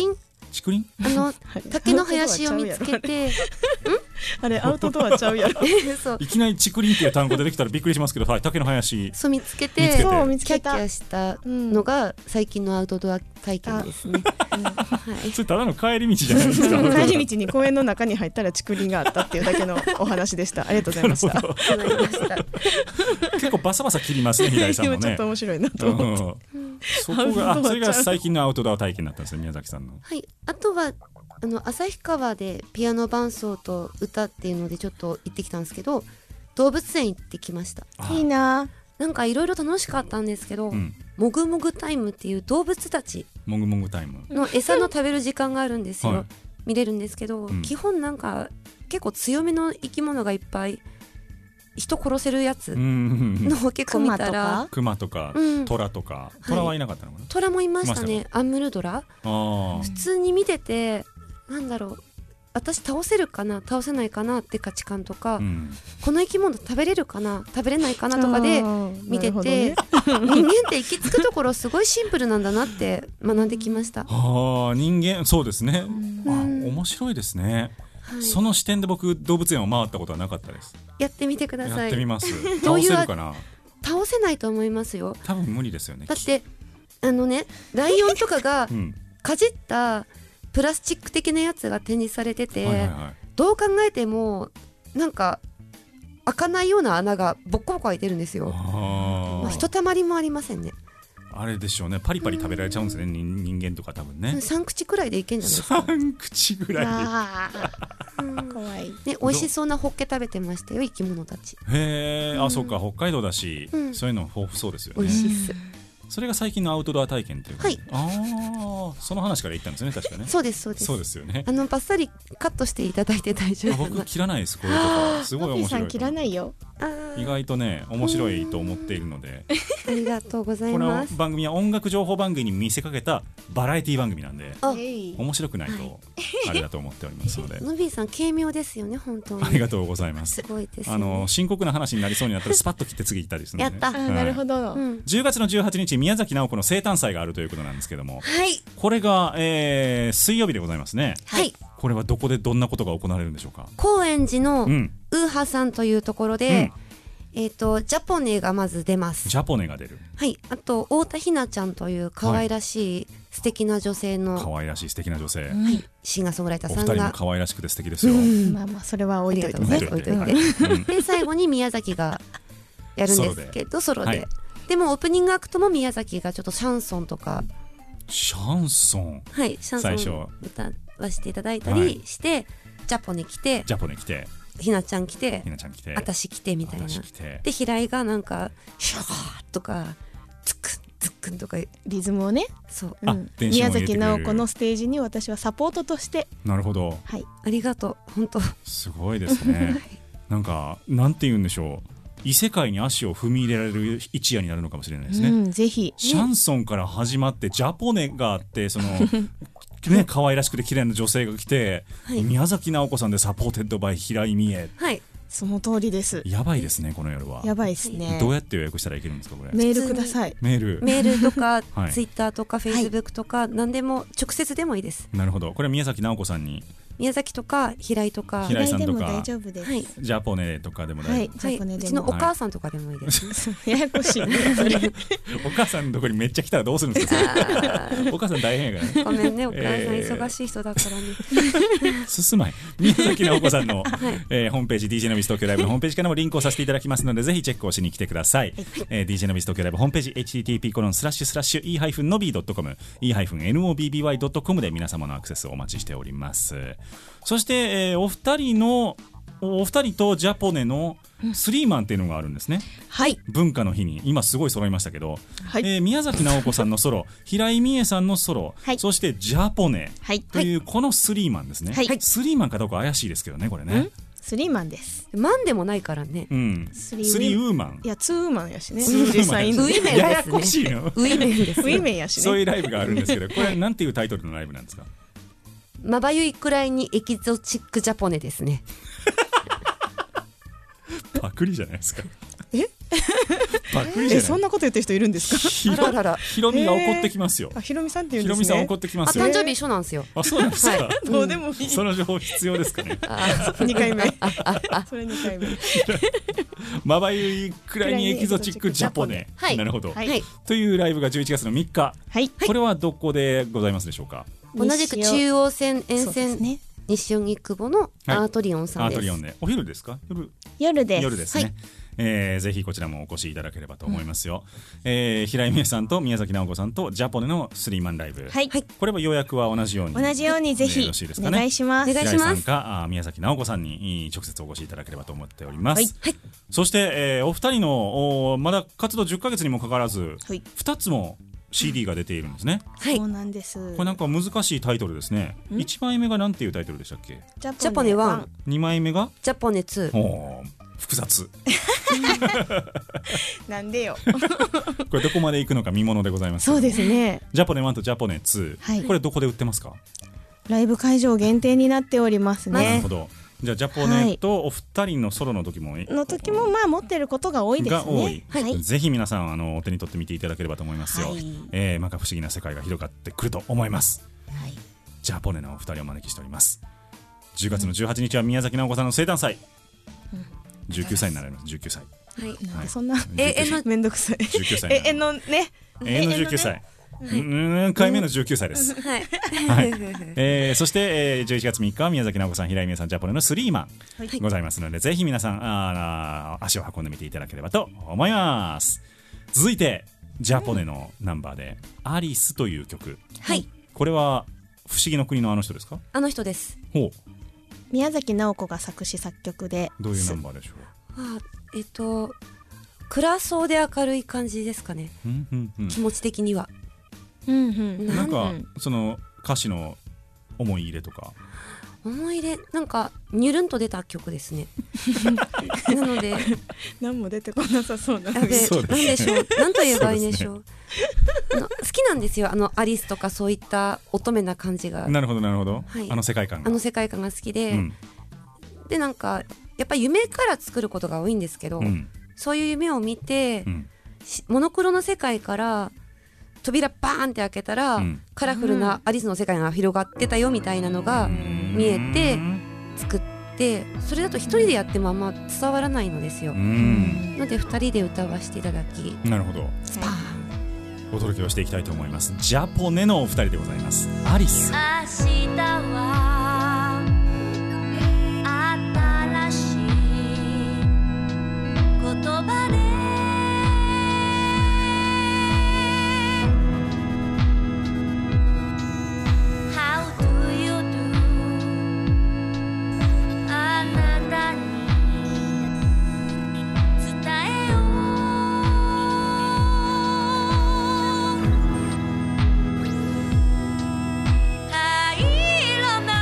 S7: 竹林
S6: あの竹の林を見つけて
S5: あれアウトドアちゃうやろ
S6: そう
S7: いきなり竹林っていう単語出てきたらびっくりしますけど、はい、竹の林
S6: そう見つけ
S7: 見つけて
S6: て
S5: そう見つ
S6: キャッキ
S5: けた
S6: ャしたのが最近のアウトドア体験ですね、はい、
S7: それただの帰り道じゃないですか
S5: 帰り道に公園の中に入ったら竹林があったっていうだけのお話でした。ありがとうございました。
S7: なるほど
S6: わかりました
S7: 結構バサバサ切りますね平井さんも
S5: 今ちょっ
S7: ね
S5: と面白いなと思って、
S7: うんそこがあそれが最近のアウトドア体験だったんですよ宮崎さんの。
S6: はい、あとはあの旭川でピアノ伴奏と歌っていうのでちょっと行ってきたんですけど、動物園行ってきました。
S5: いいな。
S6: なんかいろいろ楽しかったんですけど、
S7: うん、
S6: もぐもぐタイムっていう動物たち
S7: もぐもぐタイム
S6: の餌の食べる時間があるんですよ、
S7: はい
S6: 見れるんですけど、
S7: うん
S6: 基本なんか結構強めの生き物がいっぱい人殺せるやつ
S7: うん
S6: のを結構見たら、
S7: クマとか
S6: うん
S7: トラとか、トラはいなかったのかな、
S6: トラもいました
S7: いま
S6: ね。アンムルドラ
S7: あー
S6: 普通に見ててなんだろう、私倒せるかな倒せないかなって価値観とか、
S7: うん
S6: この生き物食べれるかな食べれないかなとかで見てて、
S5: あーなるほどね
S6: 人間って行き着くところすごいシンプルなんだなって学んできました。
S7: あ人間そうですね、あ
S6: うん
S7: 面白いですね、
S6: はい、
S7: その視点で僕動物園を回ったことはなかったです。
S6: やってみてください。
S7: やってみます
S6: どういう
S7: 倒せるかな。
S6: 倒せないと思いますよ。
S7: 多分無理ですよね。
S6: だってあのねライオンとかが
S7: うん
S6: かじったプラスチック的なやつが展示されてて、
S7: はいはいはい、
S6: どう考えてもなんか開かないような穴がボッコボコ開いてるんですよ。
S7: あ
S6: まあ、ひとたまりもありませんね。
S7: あれでしょうね、パリパリ食べられちゃうんですね、人人間とか多分ね。
S6: さん口くらいでいけんじゃないですか。
S7: さん口ぐらい。
S5: あ
S6: うん
S5: ー怖い。
S6: ね、美味しそうなホッケ食べてましたよ生き物たち。
S7: へえ、あ、そうか、北海道だし、
S6: うん
S7: そういうの豊富そうですよ
S6: 美
S7: ね。
S6: 味しいっす。
S7: それが最近のアウトドア体験というか、
S6: はい
S7: ああ、その話から言ったんですね、確かね。
S6: そうですそうです。
S7: そうですよね。
S6: あのバッサリカットしていただいて大丈
S7: あ
S6: 夫かな。
S7: 僕切らないですこういうとこ、すごい
S5: マフィーさん切
S7: 面白いと思う。
S5: らないよ。
S6: あー
S7: 意外とね面白いと思っているので、
S6: ありがとうござい
S7: この
S6: ます。
S7: 番組は音楽情報番組に見せかけたバラエティ番組なんで、
S6: あ
S5: えい
S7: 面白くないとあれだと思っておりますので
S6: ノビーさん軽妙ですよね本当に。
S7: ありがとうございます
S6: す。ごいです、ね。
S7: あの深刻な話になりそうになったらスパッと切って次行ったりするので、
S6: やった
S5: あーなるほど。
S6: うん。
S7: じゅうがつのじゅうはちにち宮崎直子の生誕祭があるということなんですけども、
S6: はい
S7: これが、えー水曜日でございますね。
S6: はい。
S7: これはどこでどんなことが行われるんでしょうか。
S6: 高円寺の
S7: うん、
S6: ウーハさんというところで、えっ、とジャポネがまず出ます。
S7: ジャポネが出る。
S6: はい。あと太田ひなちゃんという可愛らしい素敵な女性の、
S7: 可愛らしい素敵な女性、
S6: はい、シンガーソングライタ
S7: お二人も
S6: ーさんが。
S7: 可愛らしくて素敵ですよ。
S6: うん
S5: まあまあそれは置いといて
S6: ありがとうございます。
S5: ね。
S6: 置いといて。
S7: うん
S6: で最後に宮崎がやるんですけどソロで、
S7: はい
S6: でもオープニングアクトも宮崎がちょっとシャンソンとか、
S7: シャンソン、
S6: はい、シャン
S7: 最初
S6: ソン歌わせていただいたりして、ジャポネ来て
S7: ジャポネ来て、
S6: ひなちゃん来て
S7: ひなちゃん来て、
S6: 私来てみたいな。
S7: 私来て、
S6: で平井がなんかシャーとかズックンズックンとか
S5: リズムをね、
S6: そう
S7: あ
S5: うん
S7: 電子音
S5: 宮
S7: 入れてくれる
S5: 崎直子のステージに私はサポートとして、
S7: なるほど、
S5: はい、
S6: ありがとう本当。
S7: すごいですね。なんかなんて言うんでしょう、異世界に足を踏み入れられる一夜になるのかもしれないですね。
S5: うん、ぜひ
S7: シャンソンから始まってジャポネがあってそのね可愛らしくて綺麗な女性が来て、
S6: はい
S7: 宮崎直子さんでサポーテッドバイ平井美恵、
S6: はい。
S5: その通りです。
S7: やばいですねこの夜は。
S5: やばいですね。
S7: どうやって予約したらいけるんですかこれ。
S5: メールください。
S7: メール。
S6: メールとか
S7: はい
S6: ツイッターとかフェイスブックとか何でも直接でもいいです。
S7: なるほど、これは宮崎直子さんに
S6: 宮崎とか平井とか、
S7: 平井さんとか
S5: でも大丈夫です。
S6: はい
S7: ジャポネとかでも
S5: はい、
S7: 大丈夫、
S5: ジャポネ
S6: うちの
S5: でも。
S6: お母さんとかでもいいです。
S5: ややこしいね。それ
S7: お母さんのところにめっちゃ来たらどうするんですかお母さん大変やからね。
S6: ごめんねお母さん
S7: えー
S6: 忙しい人だからね。
S7: 進まい宮崎直子さんの、
S6: はい
S7: えーホームページ ディージェー のビス東京ライブのホームページからもリンクをさせていただきますのでぜひチェックをしに来てください、えー、ディージェー のビス東京ライブホームページ エイチティーティーピーコロンスラッシュスラッシュイーハイフンノビードットコム イーハイフンノビーワイドットコム で皆様のアクセスをお待ちしております。そして、えーお二人のお二人とジャポネのスリーマンっていうのがあるんですね。
S5: はい、
S7: 文化の日に今すごい揃いましたけど、
S5: はい、
S7: えー宮崎直子さんのソロ平井美恵さんのソロ、
S5: はい
S7: そしてジャポネ
S5: はい、
S7: というこのスリーマンですね、
S5: はい
S7: スリーマンかどうか怪しいですけどねこれね
S5: ん、スリーマンです。
S6: マンでもないからね。
S7: うん、
S5: スリ
S7: スリーウーマン
S5: いや、ツーウーマンやしね。
S7: ツーウーマン
S5: 実際に。
S6: ウィメンですね
S7: ややこしいの
S6: ウィメンです
S5: ウィメンやしね。
S7: そういうライブがあるんですけどこれなんていうタイトルのライブなんですか。
S6: まばゆいくらいにエキゾチックジャポネですね。
S7: パクリじゃないですか。 パクリじゃない。
S5: えそんなこと言ってる人いるんですか？
S7: ひろ
S6: あららら
S7: ひろみが怒ってきますよ。
S5: あひろみさんって言うんですね。
S7: ひろみさん怒ってきますよ。
S6: あ誕生日一緒なんですよ。
S7: あそうなんですか。
S5: どうでもいい。
S7: その情報必要ですかね。
S5: にかいめ。それにかいめ。
S7: まばゆいくらいにエキゾチックジャポネ。
S6: はい、
S7: なるほど、
S6: はい、
S7: というライブがじゅういちがつのみっか、
S5: はい、
S7: これはどこでございますでしょうか？
S6: 同じく中央線沿線、ね、西荻窪のアートリオンさんです。
S7: アートリオンでお昼ですか？夜
S5: 夜です。
S7: 夜ですね、はい、えー、ぜひこちらもお越しいただければと思いますよ、うんえー、平井美恵さんと宮崎直子さんとジャポネのスリーマンライブ、はい、これは予約は同じように
S5: 同じようにぜひ
S7: よろしいですかね。
S5: お願いします。
S7: 平井さんか宮崎直子さんに直接お越しいただければと思っております、はい、そして、えー、お二人のおまだ活動じゅっかげつにもかかわらず、はい、ふたつもシーディー が出ているんですね、
S5: はい、そうなんです。
S7: これなんか難しいタイトルですね。いちまいめがなんていうタイトルでしたっけ？
S6: ジャポネワン、
S7: にまいめが
S6: ジャポネツー。
S7: お複雑
S5: なんでよ
S7: これどこまで行くのか見ものでございます。
S5: そうですね。
S7: ジャポネワンとジャポネツー、はい、これどこで売ってますか？
S5: ライブ会場限定になっておりますね。
S7: なるほど。じゃあジャポネとお二人のソロの時も、はい、
S5: の時もまあ持ってることが多いですね。
S7: が多い、
S5: はい、
S7: ぜひ皆さんあのお手に取ってみていただければと思いますよ、はいえー、まか不思議な世界が広がってくると思います、はい、ジャポネのお二人をお招きしております。じゅうがつのじゅうはちにちは宮崎直子さんの生誕祭、うん、じゅうきゅうさいになられます。じゅうきゅうさい、
S5: はい、なんでそんな永遠のめんどくさい
S7: じゅうきゅうさい永
S5: 遠のね
S7: 永遠のじゅうきゅうさい何回目のじゅうきゅうさいです、うんはいはいえー、そして、えー、じゅういちがつみっかは宮崎直子さん平井美恵さんジャポネのスリーマン、はい、ございますのでぜひ皆さんあ足を運んでみていただければと思います。続いてジャポネのナンバーで、うん、アリスという曲、はい、これは不思議の国のあの人ですか？
S6: あの人です。
S7: ほう
S5: 宮崎直子が作詞作曲で。
S7: どういうナンバーでしょう？
S6: あえっと暗そうで明るい感じですかね、うんうんうん、気持ち的には
S5: うんうん、
S7: なんかその歌詞の思い入れとか
S6: 思い入れなんかニュルンと出た曲ですねなので
S5: 何も出てこなさそうな
S6: のでなんでしょうなんと言えばいいんでしょう、ね、あの好きなんですよあのアリスとかそういった乙女な感じが。
S7: なるほどなるほど、はい、あの世界観が
S6: あの世界観が好きで、うん、でなんかやっぱり夢から作ることが多いんですけど、うん、そういう夢を見て、うん、モノクロの世界から扉バーンって開けたら、うん、カラフルなアリスの世界が広がってたよみたいなのが見えて作って、それだと一人でやってもあんま伝わらないのですよ。ので二人で歌わせていただき、
S7: なるほどスパーンお届けをしていきたいと思います。ジャポネのお二人でございます。アリス。
S3: 明日は新しい言葉で
S8: 灰色な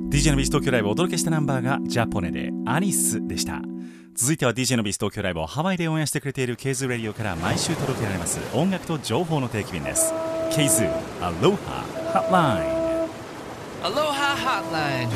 S7: ディージェー のビース東京ライブをお届けしたナンバーがジャポネでアリスでした。続いては ディージェー のビース東京ライブをハワイで応援してくれている ケイズー ラディオから毎週届けられます音楽と情報の定期便です。 ケイズー アロハハットライン。
S8: Aloha Hotline。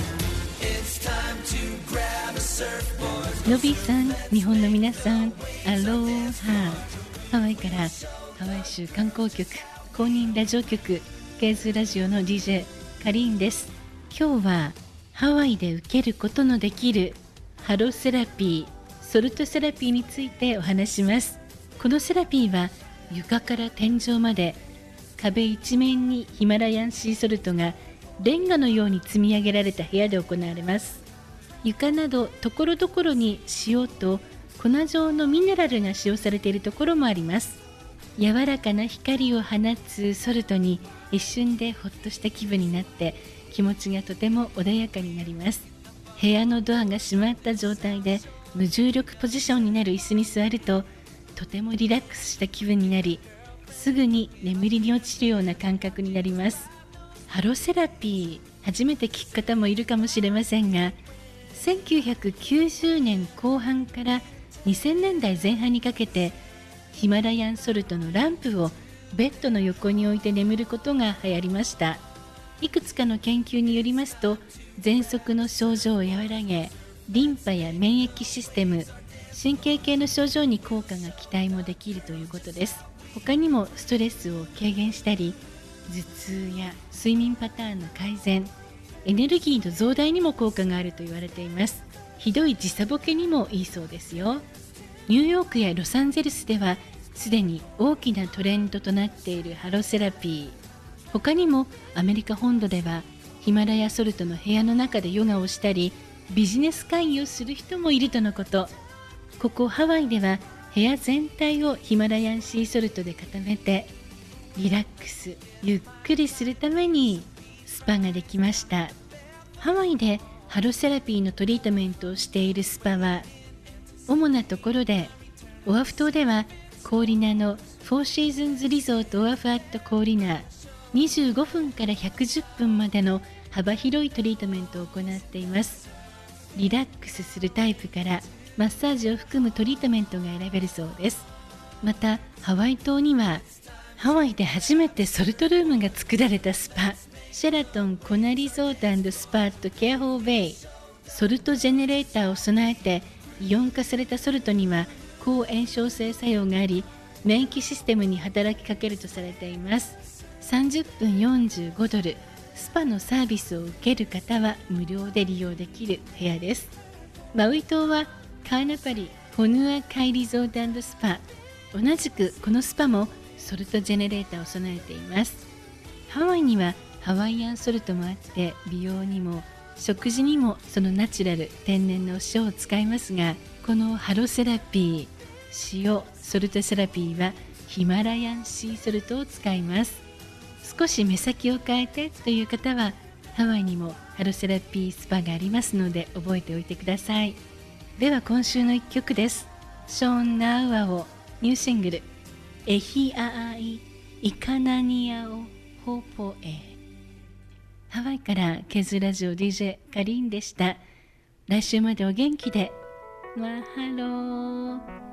S9: ロビーさん、日本の皆さん、アロハ。ハワイからハワイ州観光局公認ラジオ局 ケイズー ラジオの ディージェー カリンです。今日はハワイで受けることのできるハロセラピー、ソルトセラピーについてお話します。このセラピーは床から天井まで壁一面にヒマラヤンシーソルトがレンガのように積み上げられた部屋で行われます。床などところどころに塩と粉状のミネラルが使用されているところもあります。柔らかな光を放つソルトに一瞬でほっとした気分になって気持ちがとても穏やかになります。部屋のドアが閉まった状態で無重力ポジションになる椅子に座るととてもリラックスした気分になり、すぐに眠りに落ちるような感覚になります。ハロセラピー、初めて聞く方もいるかもしれませんが、せんきゅうひゃくきゅうじゅうねんこう半からにせんねんだいぜん半にかけてヒマラヤンソルトのランプをベッドの横に置いて眠ることが流行りました。いくつかの研究によりますと、喘息の症状を和らげ、リンパや免疫システム、神経系の症状に効果が期待もできるということです。他にもストレスを軽減したり、頭痛や睡眠パターンの改善、エネルギーの増大にも効果があると言われています。ひどい時差ボケにもいいそうですよ。ニューヨークやロサンゼルスではすでに大きなトレンドとなっているハロセラピー。他にもアメリカ本土ではヒマラヤソルトの部屋の中でヨガをしたり、ビジネス会議をする人もいるとのこと。ここハワイでは部屋全体をヒマラヤンシーソルトで固めてリラックスゆっくりするためにスパができました。ハワイでハロセラピーのトリートメントをしているスパは主なところで、オアフ島ではコーリナのフォーシーズンズリゾートオアフアットコーリナ、にじゅうごふんからひゃくじゅっぷんまでの幅広いトリートメントを行っています。リラックスするタイプからマッサージを含むトリートメントが選べるそうです。またハワイ島にはハワイで初めてソルトルームが作られたスパ、シェラトンコナリゾートスパットケアホーベイ、ソルトジェネレーターを備えて、イオン化されたソルトには抗炎症性作用があり、免疫システムに働きかけるとされています。さんじゅっぷんよんじゅうごドル、スパのサービスを受ける方は無料で利用できる部屋です。マウイ島はカーナパリホヌアカイリゾートスパ、同じくこのスパもソルトジェネレーターを備えています。ハワイにはハワイアンソルトもあって、美容にも食事にもそのナチュラル天然の塩を使いますが、このハロセラピー、塩ソルトセラピーはヒマラヤンシーソルトを使います。少し目先を変えてという方はハワイにもハロセラピースパがありますので覚えておいてください。では今週のいっきょくです。ショーン・ナウアをニューシングルエヒアアイイカナニアオホポエ。ハワイからケーズーラジオ ディージェー カリンでした。来週までお元気で。マハロー。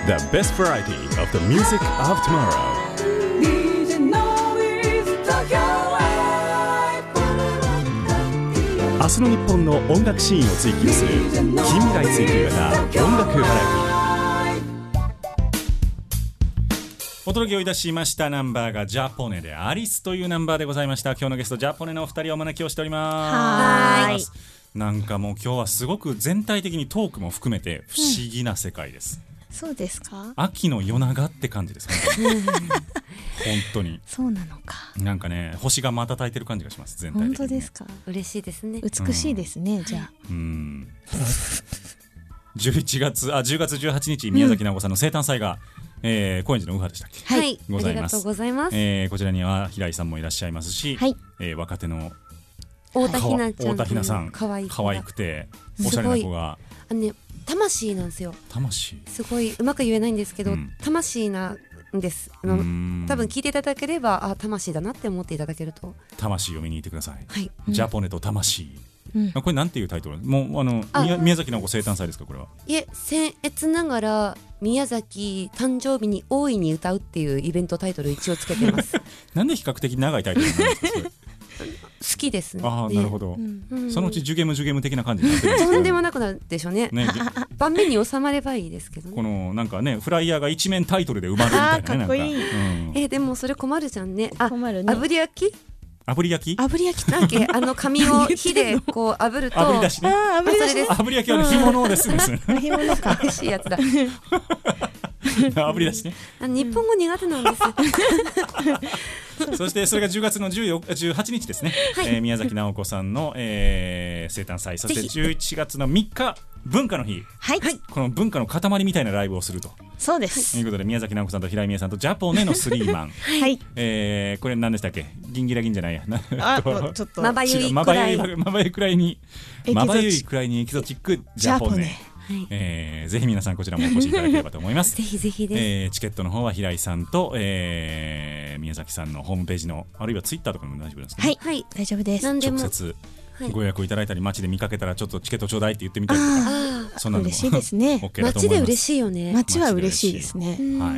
S2: The best variety of the music of tomorrow.
S4: ディージェー Nobis Tokyo Live
S2: 明日の日本の音楽シーンを追求する近未来追求型音楽バラエティ。
S7: お届けをいたしましたナンバーがジャポネでアリスというナンバーでございました。今日のゲストジャポネのお二人をお招きをしております。
S5: はい。
S7: なんかもう今日はすごく全体的にトークも含めて不思議な世界です、
S5: うん、そうですか。
S7: 秋の夜長って感じです本当に
S5: そうなのか。
S7: なんかね星が瞬いてる感じがします全体的に。
S5: 本当ですか。
S6: 嬉しいですね。
S5: 美しいですね、うん、じゃあ
S7: うんじゅういちがつあじゅうがつじゅうはちにち宮崎直子さんの生誕祭が、えー、高円寺のウーハでしたっけ。
S6: はい、
S7: ございます。
S6: ありがとうございます、
S7: えー、こちらには平井さんもいらっしゃいますし、
S5: はい
S7: えー、若手の
S6: 太田ひなちゃん、
S7: 太田ひなさん、
S6: 可愛い
S7: 可愛くておしゃれな子が、
S6: あのね、魂なんですよ。
S7: 魂
S6: すごいうまく言えないんですけど、うん、魂なんです。あの多分聞いていただければあ魂だなって思っていただけると。魂
S7: を見に行ってください、
S6: はい、
S7: ジャポネと魂、うん、これなんていうタイトル。もうあの
S6: あ
S7: 宮、宮崎直子生誕祭ですかこれは。
S6: いえ、僭越ながら宮崎誕生日に大いに歌うっていうイベントタイトル一応つけてます
S7: なんで比較的長いタイトルなんですかそれ
S6: 好きですね。
S7: ああ、なるほど、うん、そのうちジュゲムジュゲム的な感じになってるん
S6: ですか、ね、とんでもなくなるでしょう ね, ね盤面に収まればいいですけどね。
S7: このなんかねフライヤーが一面タイトルで埋まるみたいなね。
S5: かっこいい、
S7: なんか、うん、
S6: えでもそれ困るじゃんね。あ、
S5: 困るね。
S6: 炙り焼き
S7: 炙り焼き
S5: 炙り焼き
S6: なんけあの紙を火でこう炙ると
S7: 炙り出しね。
S5: あ炙り出しです。
S7: 炙り焼きは、ね、干物ですんです
S5: 干物か。
S6: 美味しいやつだ
S7: 炙り出しね。
S6: 日本語苦手なんです
S7: そしてそれがじゅうがつのじゅうよっかじゅうはちにちですね、はい、えー、宮崎直子さんの、えー、生誕祭。そしてじゅういちがつのみっか文化の日、
S5: はい、
S7: この文化の塊みたいなライブをすると。
S5: そうです。
S7: ということで宮崎直子さんと平井美恵さんとジャポネのスリーマン
S5: はい、
S7: えー、これ何でしたっけ。ギンギラギンじゃないや
S5: あちょっと
S6: まばゆい
S7: くらいまばゆいくらいにまばゆいくらいにエキゾチックジャポネ。はい、えー、ぜひ皆さんこちらもお越しいただければと思います
S6: ぜひぜひです、
S7: えー、チケットの方は平井さんと、えー、宮崎さんのホームページのあるいはツイッターとかも大丈夫ですか、
S5: ね、はい、はい、大丈夫です。
S7: 直接ご予約いただいたり街で見かけたらちょっとチケットちょうだいって言ってみたりとか、
S5: そんなのも嬉しいですね
S7: OK だと思います。
S6: 街で嬉しいよね。
S5: 街は嬉しいですね。
S7: はい、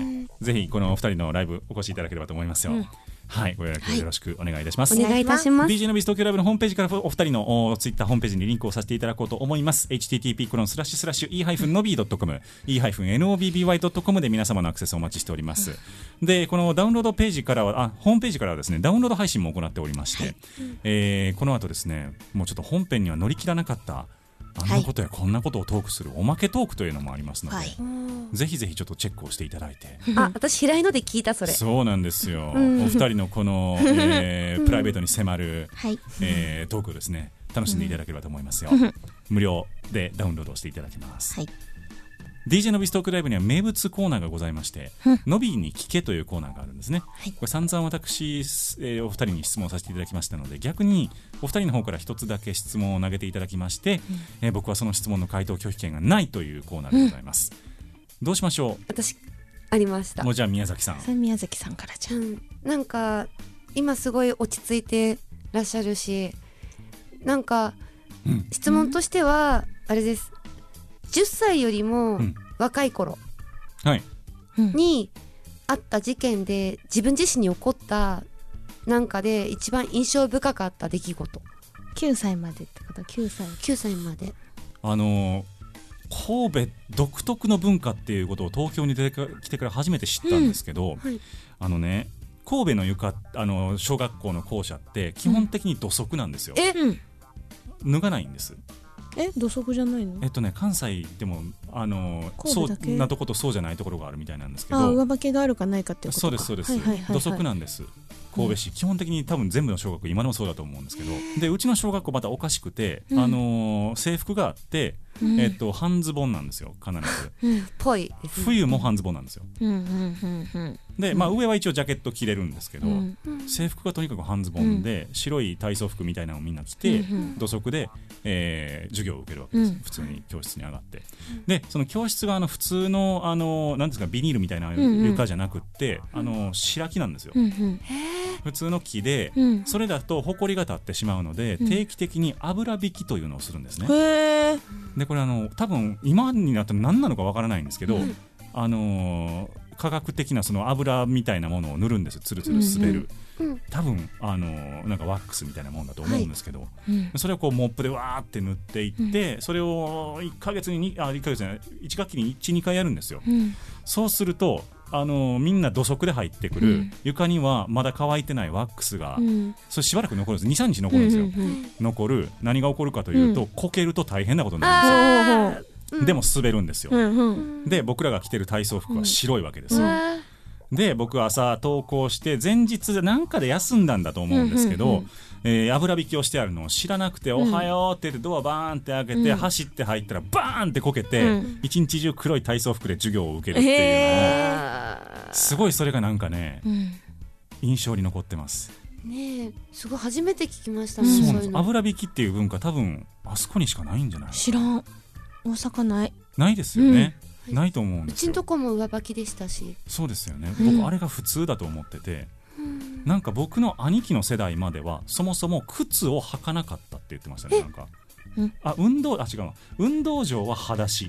S7: ぜひこのお二人のライブお越しいただければと思いますよ、うん、はい、ご予約よろしくお願いいたします、
S6: はい、お願いいたします。
S7: ディージェー のビス東京ライブのホームページからお二人のツイッターホームページにリンクをさせていただこうと思います。 エイチティーティーピー コロンスラッシュスラッシュ イーハイフンノビードットコム イーハイフンノビーワイドットコム で皆様のアクセスをお待ちしております、うん、でこのダウンロードページからはあホームページからはですねダウンロード配信も行っておりまして、はい、えー、この後ですねもうちょっと本編には乗り切らなかったあんなことやこんなことをトークするおまけトークというのもありますので、はい、ぜひぜひちょっとチェックをしていただいて
S6: あ、私平井ので聞いたそれ。
S7: そうなんですよ、うん、お二人のこの、えー、プライベートに迫る、はい、えー、トークをですね楽しんでいただければと思いますよ、うん、無料でダウンロードしていただけます、はい、ディージェー のビストークライブには名物コーナーがございまして、うん、のびーに聞けというコーナーがあるんですね、はい、これ散々私、えー、お二人に質問させていただきましたので逆にお二人の方から一つだけ質問を投げていただきまして、うん、えー、僕はその質問の回答拒否権がないというコーナーでございます、うん、どうしましょう。
S6: 私ありました。
S7: もうじゃあ宮崎さん。
S5: それ宮崎さんからじゃん、うん、
S6: なんか今すごい落ち着いてらっしゃるしなんか、うん、質問としてはあれです。じゅっさいよりも若い頃にあった事件で自分自身に起こったなんかで一番印象深かった出来事。
S5: きゅうさいまでってこと。きゅうさい
S6: きゅうさいまで
S7: あの神戸独特の文化っていうことを東京に出てきてから初めて知ったんですけど、うん、はい、あのね神戸の床あの小学校の校舎って基本的に土足なんですよ、うん、脱がないんです。
S5: え土足じゃないの。
S7: えっとね関西でもあのそうなとことそうじゃないところがあるみたいなんですけど、
S5: あ上履きがあるかないかっていうことか。
S7: そうですそうです、はいはいはいはい、土足なんです。神戸市、うん、基本的に多分全部の小学校今でもそうだと思うんですけど、でうちの小学校またおかしくて、うん、あのー、制服があって、うん、えー、っと半ズボンなんですよ必ず、うん、
S6: ぽいですね。
S7: 冬も半ズボンなんですよ、
S5: うんうんうんうん、
S7: で、まあ、上は一応ジャケット着れるんですけど、うん、制服がとにかく半ズボンで、うん、白い体操服みたいなのをみんな着て、うん、土足で、えー、授業を受けるわけです、うん、普通に教室に上がって、うん、でその教室があの普通の、あのなんですかビニールみたいな床じゃなくって、うんうん、あの白木なんですよ、うんうん、普通の木で、うん、それだと埃が立ってしまうので、うん、定期的に油引きというのをするんですね。へー。でこれあの多分今になって何なのかわからないんですけど、うん、 あのー、科学的なその油みたいなものを塗るんですよ。つるつる滑る、うんうん、多分、あのー、なんかワックスみたいなもんだと思うんですけど、はいうん、それをこうモップでわーって塗っていって、うん、それをいっかげつにあいっかげつじゃないいち学期にいち、にかいやるんですよ、うん、そうするとあのー、みんな土足で入ってくる、うん、床にはまだ乾いてないワックスが、うん、それしばらく残るんです。 にさんにち残るんですよ、うんうんうん、残る。何が起こるかというと、うん、こけると大変なことになるんですよ。でも滑るんですよ、うんうん、で僕らが着てる体操服は白いわけですよ、うん、で僕は朝登校して前日なんかで休んだんだと思うんですけど、うんうんうんえー、油引きをしてあるのを知らなくて、うん、おはようって言ってドアバーンって開けて、うん、走って入ったらバーンってこけて、うん、一日中黒い体操服で授業を受けるっていうのをすごいそれがなんかね、うん、印象に残ってます
S6: ね。えすごい初めて聞きましたもん、
S7: うん、そうなんです。油引きっていう文化多分あそこにしかないんじゃない。
S5: 知らん。大阪ない
S7: ないですよね、うん、ないと思うんですよ。
S6: うちのとこも上履きでしたし。
S7: そうですよね、うん、僕あれが普通だと思ってて、うん、なんか僕の兄貴の世代まではそもそも靴を履かなかったって言ってましたね。なんか、うん、あ運動あ違う運動場は裸足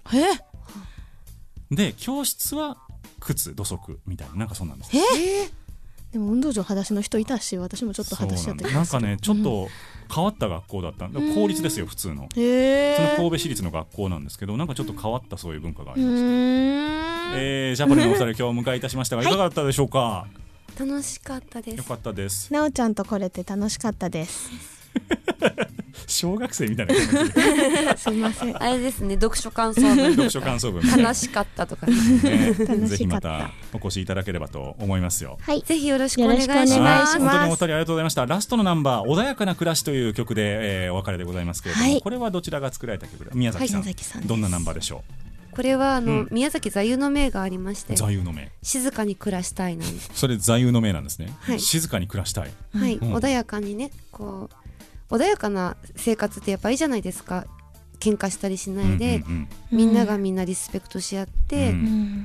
S7: で教室は靴土足みたいな、なんかそうなんです。
S5: えでも運動場裸足の人いたし、私もちょっと裸足だったけど、
S7: なんかねちょっと変わった学校だった、うん、公立ですよ普通の。へその神戸市立の学校なんですけど、なんかちょっと変わったそういう文化がありました。えー、ジャポネのお二人今日お迎えいたしましたが、いかがだったでしょうか。は
S6: い、楽しかったです。
S7: よかったです。
S5: なおちゃんと来れて楽しかったです
S7: 小学生みたいな
S5: すいません。
S6: あれですね、読書感想文
S7: 読書感想文
S6: 楽しかったとか、ね
S7: ね、ぜひまたお越しいただければと思いますよ。
S6: はい、ぜひよろしくお願いします。
S7: 本当にお二人ありがとうございました。ラストのナンバー穏やかな暮らしという曲で、えー、お別れでございますけれども、はい、これはどちらが作られた曲で、宮崎さん、はい、どんなナンバーでしょう。
S6: これはあの、うん、宮崎座右の銘がありまして、
S7: 座右の銘、
S6: 静かに暮らしたいなんです。
S7: それ座右の銘なんですね、はい、静かに暮らしたい、
S6: はい、うん、穏やかにね、こう穏やかな生活ってやっぱいいじゃないですか。喧嘩したりしないで、うんうんうん、みんながみんなリスペクトし合って、うん、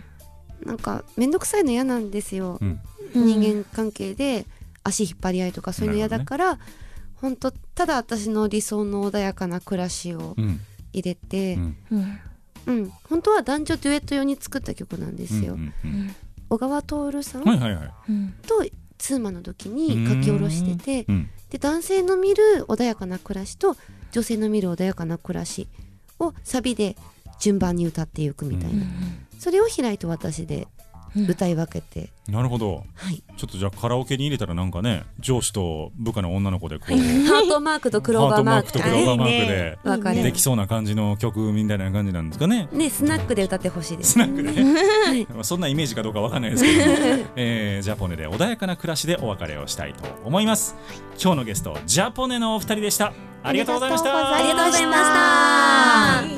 S6: なんかめんどくさいの嫌なんですよ、うん、人間関係で足引っ張り合いとかそういうの嫌だから、ね、本当ただ私の理想の穏やかな暮らしを入れて、うんうんうん、本当は男女デュエット用に作った曲なんですよ、うんうんうん、小川徹さん、はいはいはい、とツーマの時に書き下ろしてて、うん、で男性の見る穏やかな暮らしと女性の見る穏やかな暮らしをサビで順番に歌っていくみたいな、うん、それを開いて私で歌い分けて、
S7: うん、なるほど、はい、ちょっとじゃあカラオケに入れたらなんかね、上司と部下の女の子でこう、はい、
S6: ハートマークとクローバーマーク
S7: とクローバーマークで、ね、できそうな感じの曲みたいな感じなんですかね。
S6: ね、スナックで歌ってほしいです。
S7: スナックで、ねはい、そんなイメージかどうかわかんないですけど、えー、ジャポネで穏やかな暮らしでお別れをしたいと思います、はい、今日のゲストジャポネのお二人でした。ありがとうございました。
S6: ありがとうございました。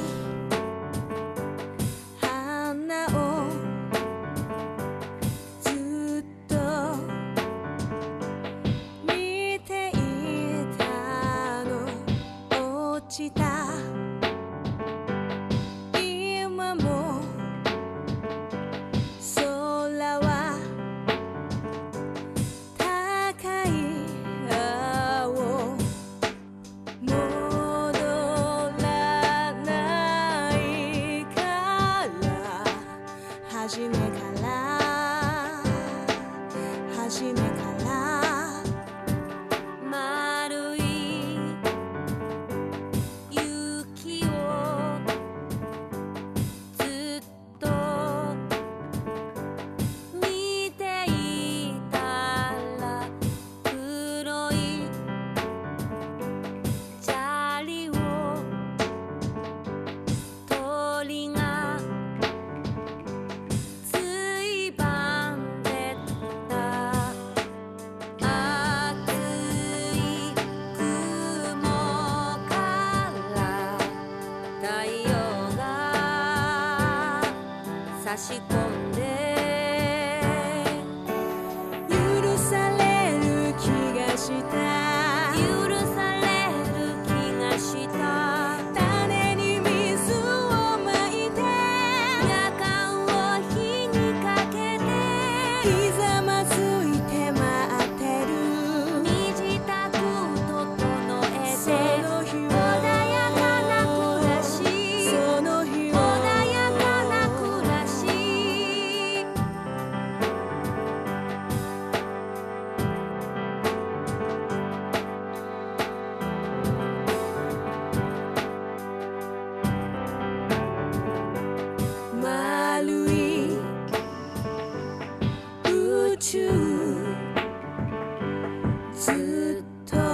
S3: 今も空は高い青、戻らないから初めから初めから丸い差し込んで許される気がした、許される気がした、種に水をまいて夜間を火にかけてひざまずいて待ってる、身支度整えてその日は穏やかな暮らし、その日は穏やかな暮らし、 中ずっと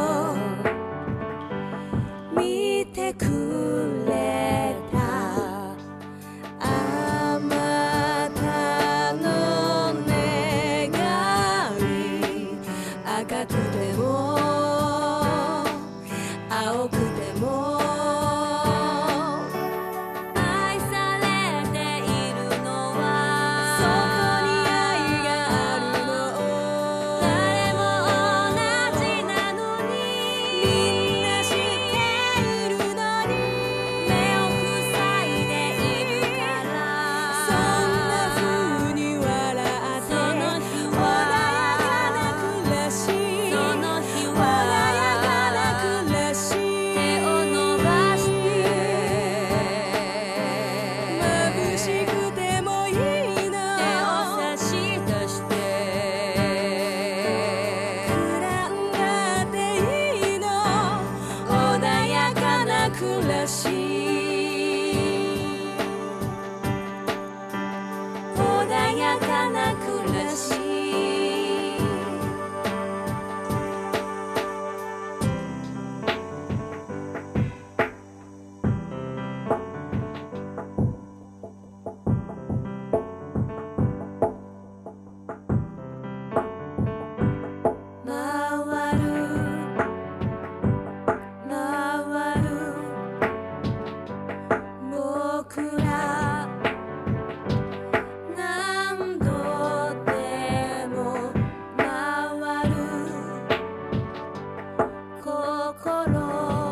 S3: 見てくれたあなたの願い赤くても青くても愛されているのはそこに愛があるの誰も同じなのにみんな知っているのに目を塞いでいるからそんな風に笑ってその日は穏やかな暮らしその日は穏やかな暮らし手を伸ばして眩しくてもいいの手を差し出して暗んだっていいの穏やかな暮らし穏やかな暮らし回る回る僕ら何度でも回る心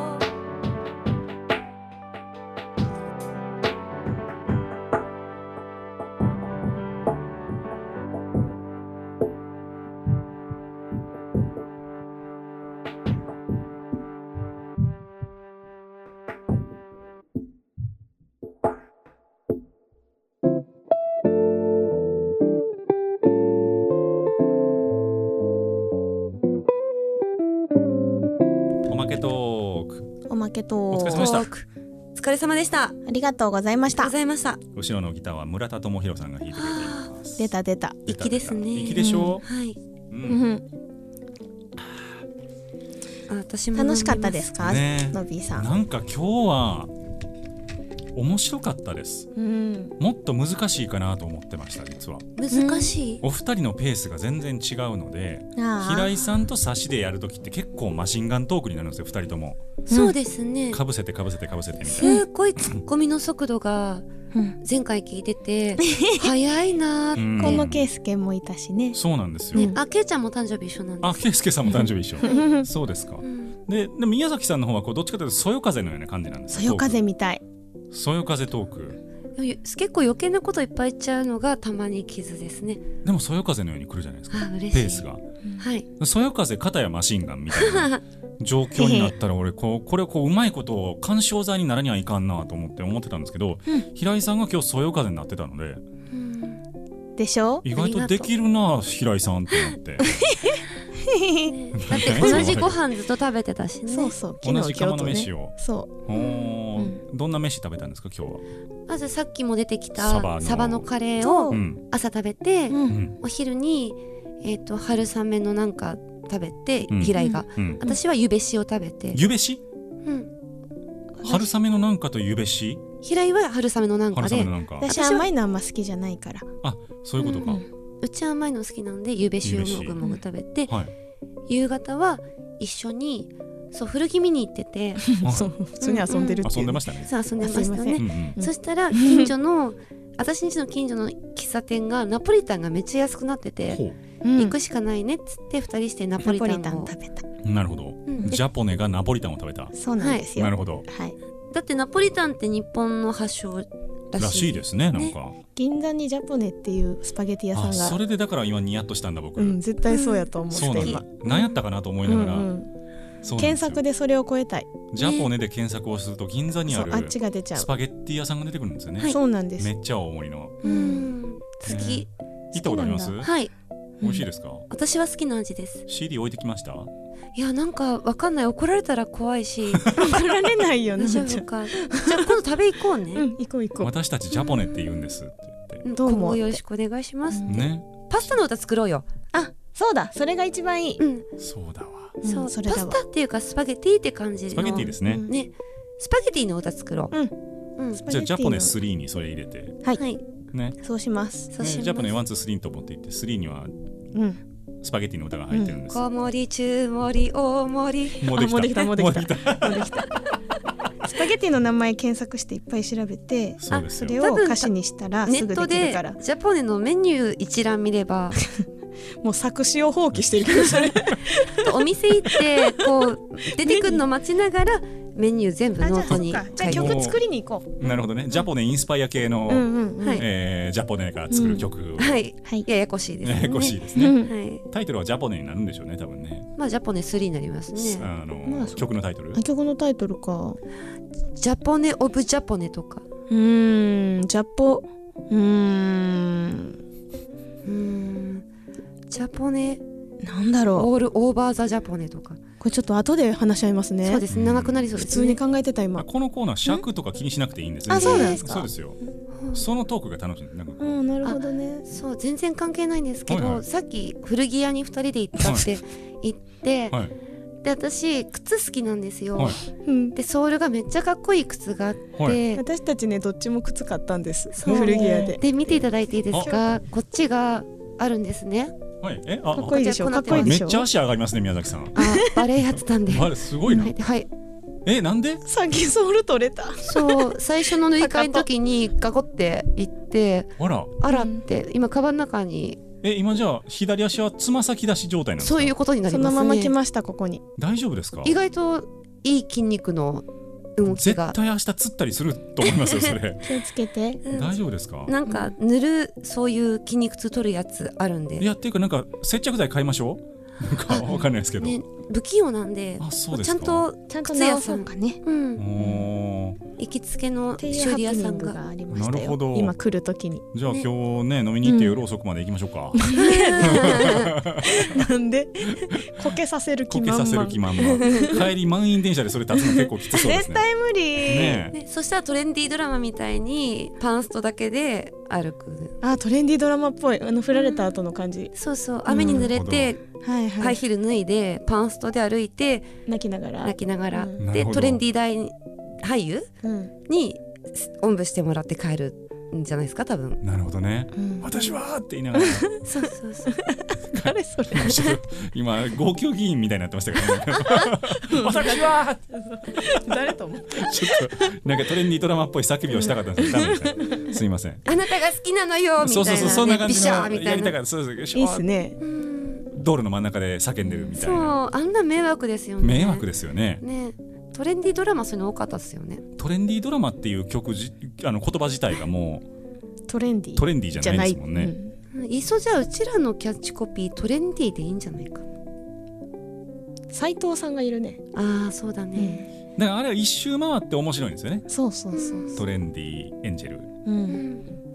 S7: おまけトーク。
S5: おまけと
S7: お疲れ様でした。
S6: お疲れ様でした。あ
S5: ありがとうございました
S6: りがとうございました。
S7: 後ろのギターは村田智弘さんが弾いてくれています。
S5: 出た出た
S7: 出た
S6: 粋ですね。
S7: 粋でしょ。
S6: はい。
S7: う
S5: うんん
S6: あ、私も
S5: 楽しかったですか
S7: ね
S5: のびーさん
S7: なんか今日は面白かったです。
S5: うん
S7: もっと難しいかなと思ってました実は。
S6: 難しい。
S7: お二人のペースが全然違うので、
S5: ああ
S7: 平井さんと差しでやるときって結構マシンガントークになるんですよ二人とも。
S6: そうですね。
S7: かぶせてかぶせてかぶせてみたいな。
S6: すっごいツッコミの速度が
S5: うん
S6: 前回聞いてて早いなーって、
S7: うん
S5: このケースケもいたしね
S7: そうなんですよ。
S6: ね、あ、けいちゃんも誕生日一緒なんです。
S7: あ、ケイスケさんも誕生日一緒。そうですか。
S6: うん、
S7: で、で宮崎さんの方はこうどっちかというとそよ風のような感じなんですよ。
S5: そよ風みたい
S7: そよ風トーク。
S6: でも結構余計なこといっぱい言っちゃうのがたまに傷ですね。
S7: でもそよ風のように来るじゃないですか。
S6: あ、嬉しい。
S7: ペースが。
S6: はい。
S7: そよ風片やマシンガンみたいな状況になったら俺こうこれをこううまいことを緩衝材にならにはいかんなと思って思ってたんですけど、平井さんが今日そよ風になってたので
S6: うん
S5: でしょ
S7: 意外とできるな平井さんって思って
S6: だって同じご飯ずっと食べてたしね。
S5: そうそう昨日
S7: 同じ釜の
S5: 今日とね
S7: 飯を。
S5: そう
S7: おーどんな飯食べたんですか今日は。
S6: まずさっきも出てきた
S7: サバの
S6: サバのカレーを
S7: うん
S6: 朝食べて、
S5: うん
S7: うん
S6: お昼に、えー、と春雨のなんか食べて、
S7: うん
S6: 平井が、
S7: うん、
S6: 私はゆべしを食べて、
S7: ゆべし
S6: うん、
S7: 春雨のなんかとゆべし
S6: 平井は春雨のなんかで
S7: 春雨のなんか
S5: 私甘いのあんま好きじゃないから
S7: あそういうことか、
S5: うん
S6: うち甘いの好きなんでゆべしをもぐもぐ食べて、
S7: はい
S6: 夕方は一緒にそう古着見に行ってて
S7: あ
S5: そう普通に遊んでるっていう
S7: 遊んでましたね。
S6: そう遊んでましたね、
S5: あすいません
S7: うんうん
S6: そしたら近所の私ん家の近所の喫茶店がナポリタンがめっちゃ安くなってて、
S7: ほ
S5: うん
S6: 行くしかないねっつってふたりしてナポリタンを
S5: ナポリタン食べた
S7: うなるほど、
S6: ん
S7: ジャポネがナポリタンを食べた。
S5: そうなんですよ
S7: なるほど
S5: はい
S6: だってナポリタンって日本の発祥らしい
S7: らしいですねなんか、
S5: 銀座にジャポネっていうスパゲティ屋さん
S7: あそ
S5: が
S7: れでだから今ニヤッとしたんだ僕、
S5: うん絶対そうやと思って
S7: そうなんだ
S5: 今
S7: 何やったかなと思いながら、
S5: うんうん
S7: そうなんですよ
S5: 検索でそれを超えたい
S7: ジャポネで検索をすると銀座にある
S5: そうあっちが出ちゃう
S7: スパゲッティ屋さんが出てくるんですよね、
S6: はい
S5: そうなんです
S7: めっちゃ大盛りの
S6: う
S5: うん
S6: ん好き、
S7: 行ったことあります
S5: 好きなん
S6: はい
S7: 美味しいですか、
S6: 私は好きな味です
S7: シーディー 置いてきました。
S6: いやなんかわかんない怒られたら怖いし
S5: 怒られないよな
S6: 大丈夫かじゃあ今度食べ行こうね、
S5: うん行こう行こう
S7: 私たちジャポネって言うんですって言って、
S6: うん
S5: どうも
S6: 今後よろしくお願いします、
S7: ね
S6: パスタの歌作ろうよ。
S5: あ、そうだ、それが一番いい。
S6: うん、
S7: そうだわ。
S6: そう、
S5: うん、それだわ。
S6: パスタっていうかスパゲティって感じの。
S7: スパゲティですね。
S6: ね、スパゲティの歌作ろう。うん。
S5: うん、
S7: じゃあジャポネスリーにそれ入れて。
S5: はい。はい、
S7: ね。
S5: そうします。
S7: ね、ジャポネワンツースリーと思っていってスリーには。うん。スパゲティの歌が入ってるんです。
S6: 小盛り中盛り大盛り。
S5: もうできたもうできたもうできたもうできた。スパゲティの名前検索していっぱい調べて、そうですよ。それを歌詞にしたらすぐできるから。
S6: ネットでジャポネのメニュー一覧見れば
S5: もう作詞を放棄してるけどそれ
S6: お店行ってこう出てくるの待ちながらメニュー全部ノートに書いて。
S5: じゃあ曲作りに行こう。
S7: なるほどね。ジャポネインスパイア系の、うんうん、えー、ジャポネから作る曲、うん、
S6: はい、はい、ややこしいですね。
S7: ややこしいですね、うん、はい、タイトルはジャポネになるんでしょうね、多分ね。
S6: まあジャポネスリーになりますね。
S7: あの、まあ、曲のタイトル。
S5: 曲のタイトルか。
S6: ジャポネオブジャポネとか。
S5: うーん、ジャポ、うーん、
S6: うーん、ジャポネ。
S5: なんだろう。
S6: オールオーバーザジャポネとか。
S5: これちょっと後で話し合いますね。
S6: そうですね、長くなりそうですね。
S5: 普通に考えてた今。
S7: このコーナー尺とか気にしなくていいんですよ。
S5: あ、そうなんですか。
S7: そうですよ。そのトークが楽しい。なんか
S5: うん、なるほどね。
S6: そう、全然関係ないんですけど、はいはい、さっき古着屋にふたりで行ったって言って、はい、で私靴好きなんですよ、はい、でソールがめっちゃかっこいい靴があって、はい、
S5: 私たちねどっちも靴買ったんです。古着屋で。
S6: で見ていただいていいですか。こっちがあるんですね。
S7: はい、え、あ、
S5: かっこいいでしょ。かっこいいでしょ。
S7: めっちゃ足上がりますね、宮崎さん。
S6: あ、バレエやってたんで。
S7: あれすごいな。
S6: はい、はい、
S7: え、なんで？
S5: さっきソール取れた。
S6: そう、最初の縫い替えの時にガコって行って、
S7: あら、
S6: あらって今カバンの中に。
S7: え、今じゃあ左足はつま先出し状態なんですか？
S6: そういうことになりますね。
S5: そのまま来ましたここに。
S7: 大丈夫ですか？
S6: 意外といい筋肉の動きが。
S7: 絶対明日つったりすると思いますよそれ。
S5: 気をつけて。
S7: 大丈夫ですか？
S6: なんか塗るそういう筋肉痛取るやつあるんで。
S7: いやっていうかなんか接着剤買いましょう。なんかわかんないですけど。ね、
S6: 不器用なんで。
S7: あ、そうですか。
S6: ちゃんと
S5: ちゃんと直そうかね。
S6: うん。行きつけの修理屋さんが
S5: ありましたよ。なるほど。今来る時に。
S7: じゃあ今日ね飲みに行って夜遅くまで行きましょうか。
S5: なんでこけさせる気満々。
S7: こけさせる気満々。帰り満員電車でそれ立つの結構きつそうですね。
S5: 絶対無理。
S6: ね。そしたらトレンディードラマみたいにパンストだけで歩く。
S5: あ、トレンディードラマっぽい。あの振られた後の感じ。
S6: そうそう。雨に濡れてハイヒール脱いでパンストで歩いて
S5: 泣きながら
S6: 泣きながらでトレンディー大俳優におんぶしてもらって帰るんじゃないですか多分。
S7: なるほどね、うん、私はって言いながら
S6: そうそうそう
S5: 誰それ
S7: 今号泣議員みたいになってましたけど、ね、私は
S5: 誰と思って
S7: ちょっとなんかトレンディードラマっぽい叫びをしたかったんですけどダメでした。すいません。
S6: あなたが好きなのよみたいな、ね、
S7: そうそうそうそんな感じの
S6: や
S7: りたかった。そうそういい
S5: ですね。
S7: 道路の真ん中で叫んでるみたいな。
S6: そうあんな迷惑ですよね。
S7: 迷惑ですよね。
S6: ねトレンディードラマそういうの多かったですよね。
S7: トレンディードラマっていう曲じあの言葉自体がもう
S5: トレンディー
S7: トレンディーじゃないですもんね。
S6: うん、いっそじゃあうちらのキャッチコピートレンディーでいいんじゃないか。
S5: 斉藤さんがいるね。
S6: ああそうだね、
S7: うん、だからあれは一周回って面白いんですよね。
S5: そうそうそう、
S7: トレンディーエンジェル、うん、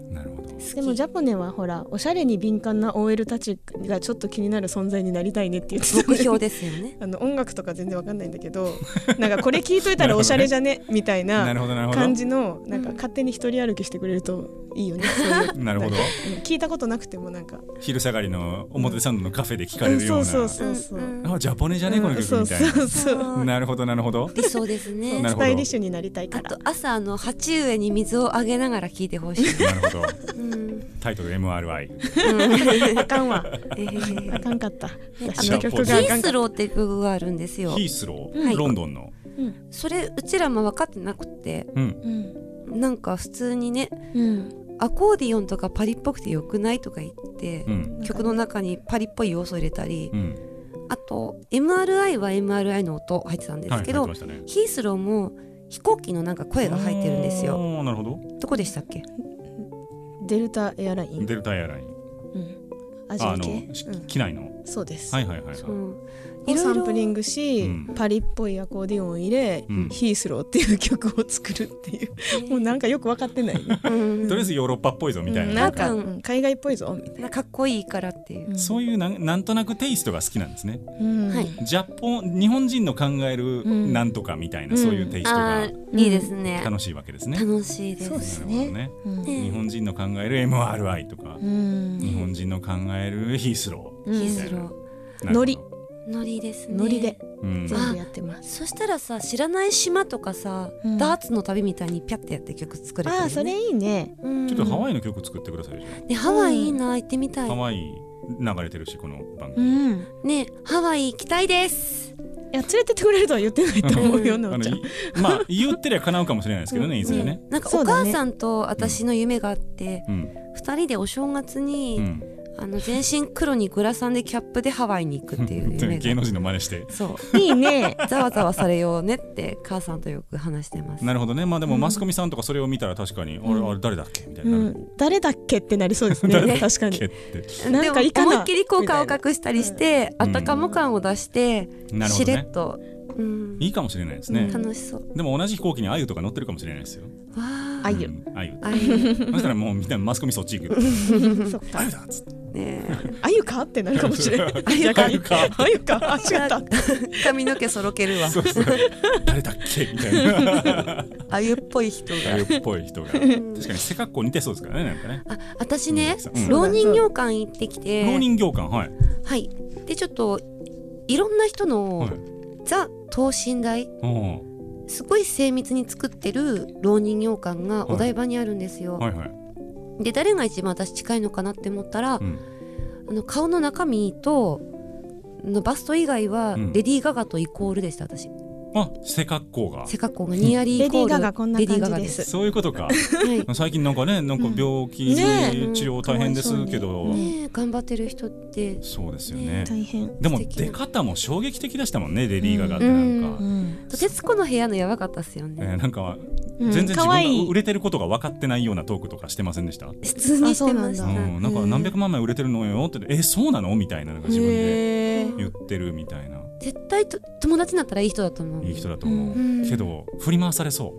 S7: なるほど。
S5: でもジャポネはほらおしゃれに敏感な オーエル たちがちょっと気になる存在になりたいねって言ってた、ね、
S6: 目標ですよね。
S5: あの音楽とか全然わかんないんだけどなんかこれ聞いといたらおしゃれじゃねみたいな感じのなんか勝手に一人歩きしてくれるといいよね。そういう
S7: なるほど。
S5: 聞いたことなくてもなんか
S7: 昼下がりの表参道のカフェで聞かれるような、うん、そうそうそうそう、あジャポネじゃね、うん、この曲みたいな、そうそうそう、なるほどなるほど、
S6: 理想ですね。
S5: スタイリッシュになりたいから。
S6: あと朝あの鉢植えに水をあげながら聞いてほしい。
S7: なるほど、うん、タイトル エムアールアイ、
S5: うん、あかんわ、えー、あかんかった。あ
S6: の曲がヒースローって曲があるんですよ。
S7: ヒースロー、はい、ロンドンの、
S6: うん、それうちらも分かってなくて、うん、なんか普通にね、うん、アコーディオンとかパリっぽくてよくないとか言って、うん、曲の中にパリっぽい要素を入れたり、うん、あと エムアールアイ は エムアールアイ の音入ってたんですけど、はいね、ヒースローも飛行機のなんか声が入ってるんですよ。
S7: なるほど。
S6: どこでしたっけ？
S5: デルタエアライン。
S7: デルタエアライン、
S5: うん、アジア系、
S7: あの、うん、機内の。
S5: そうです。
S7: はいはいはい、はい、
S6: そう
S5: をサンプリングし、うん、パリっぽいアコーディオンを入れ、うん、ヒースローっていう曲を作るっていう、うん、もうなんかよく分かってない、ね、
S7: とりあえずヨーロッパっぽいぞみたいな、うん、
S5: なんか、うん、海外っぽいぞみたいな、
S6: かっこいいからっていう、
S7: うん、そういうな ん, なんとなくテイストが好きなんですね、
S6: うんはい、
S7: ジャポン日本人の考えるなんとかみたいな、うん、そういうテイストが、
S6: うん、いいですね、
S7: 楽しいわけですね。
S6: 楽しいです。
S5: そうですね、
S7: ね、うん、日本人の考える エムアールアイ とか、うん、日本人の考えるヒースロー、
S6: ヒースロ
S5: ー、ノリ
S6: ノリですね。
S5: ノリで全部やってます、
S6: うん、そしたらさ、知らない島とかさ、うん、ダーツの旅みたいにピャッてやって曲作れてる、ね、
S5: ああそれいいね、
S6: うん、
S7: ちょっとハワイの曲作ってくださいよ、
S6: ね、ハワイいいな、行ってみたい。
S7: ハワイ流れてるしこの番組、
S6: うん、ねハワイ行きたいです。
S5: いや連れてってくれるとは言ってないと思うよ、の
S7: んちゃん。まあ言ってりゃ叶うかもしれないですけどね、いずれね。
S6: なんかお母さんと私の夢があって、うん、ふたりでお正月に、うん、あの全身黒にグラサンでキャップでハワイに行くっていう夢が
S7: 芸能人の真似して。
S6: そういいね。ざわざわされようねって母さんとよく話してます。
S7: なるほどね。まあでもマスコミさんとかそれを見たら確かに、うん、あれあれ誰だっけみたいになる、うん、
S5: 誰だっけってなりそうですね。確かに。
S6: なんかいいかな。思いっきりこう顔隠したりして、あたかも感を出して、うん、しれっと。
S7: うん、いいかもしれないですね、
S6: うん、楽しそう。
S7: でも同じ飛行機にアユとか乗ってるかもしれないですよ。
S5: アユ、
S7: アユそしたらもうみんなマスコミそっち行くアユだっつって
S5: ね、アユかってなるかもしれない。アユかアユかあ違った
S6: 髪の毛そろけるわ。
S7: そうそう誰だっけみたいな
S6: アユっぽい人が
S7: アユっぽい人が確かに背格好似てそうですからね。なんかね、
S6: あ私ね、うん、老人形館行ってきて、
S7: 老人形館はい
S6: はいでちょっといろんな人の、はい、ザ等身大すごい精密に作ってる老人形館がお台場にあるんですよ、はいはいはい、で誰が一番私近いのかなって思ったら、うん、あの顔の中身とのバスト以外はレディー・ガガとイコールでした、私。
S7: あ、背格好が
S6: 背格好がニアリーイコール、うん、レディー・ガガこんな感じです。
S7: そういうことか、はい、最近なんかね、なんか病気、うん、治療大変ですけど、
S6: ねね、頑張ってる人って
S7: そうですよね、
S5: 大変。
S7: でも出方も衝撃的でしたもんね、レディー・ガガってなんか、うん
S6: うん、徹子の部屋のやばかったっすよね、
S7: えー、なんか全然自分が売れてることが分かってないようなトークとかしてませんでした？
S6: 普通にしてました。
S7: うん、なんか何百万枚売れてるのよって、えそうなのみたいな、なんか自分で言ってるみたいな。
S6: 絶対と友達になったらいい人だと思う。
S7: いい人だと思う、うん、けど振り回されそう。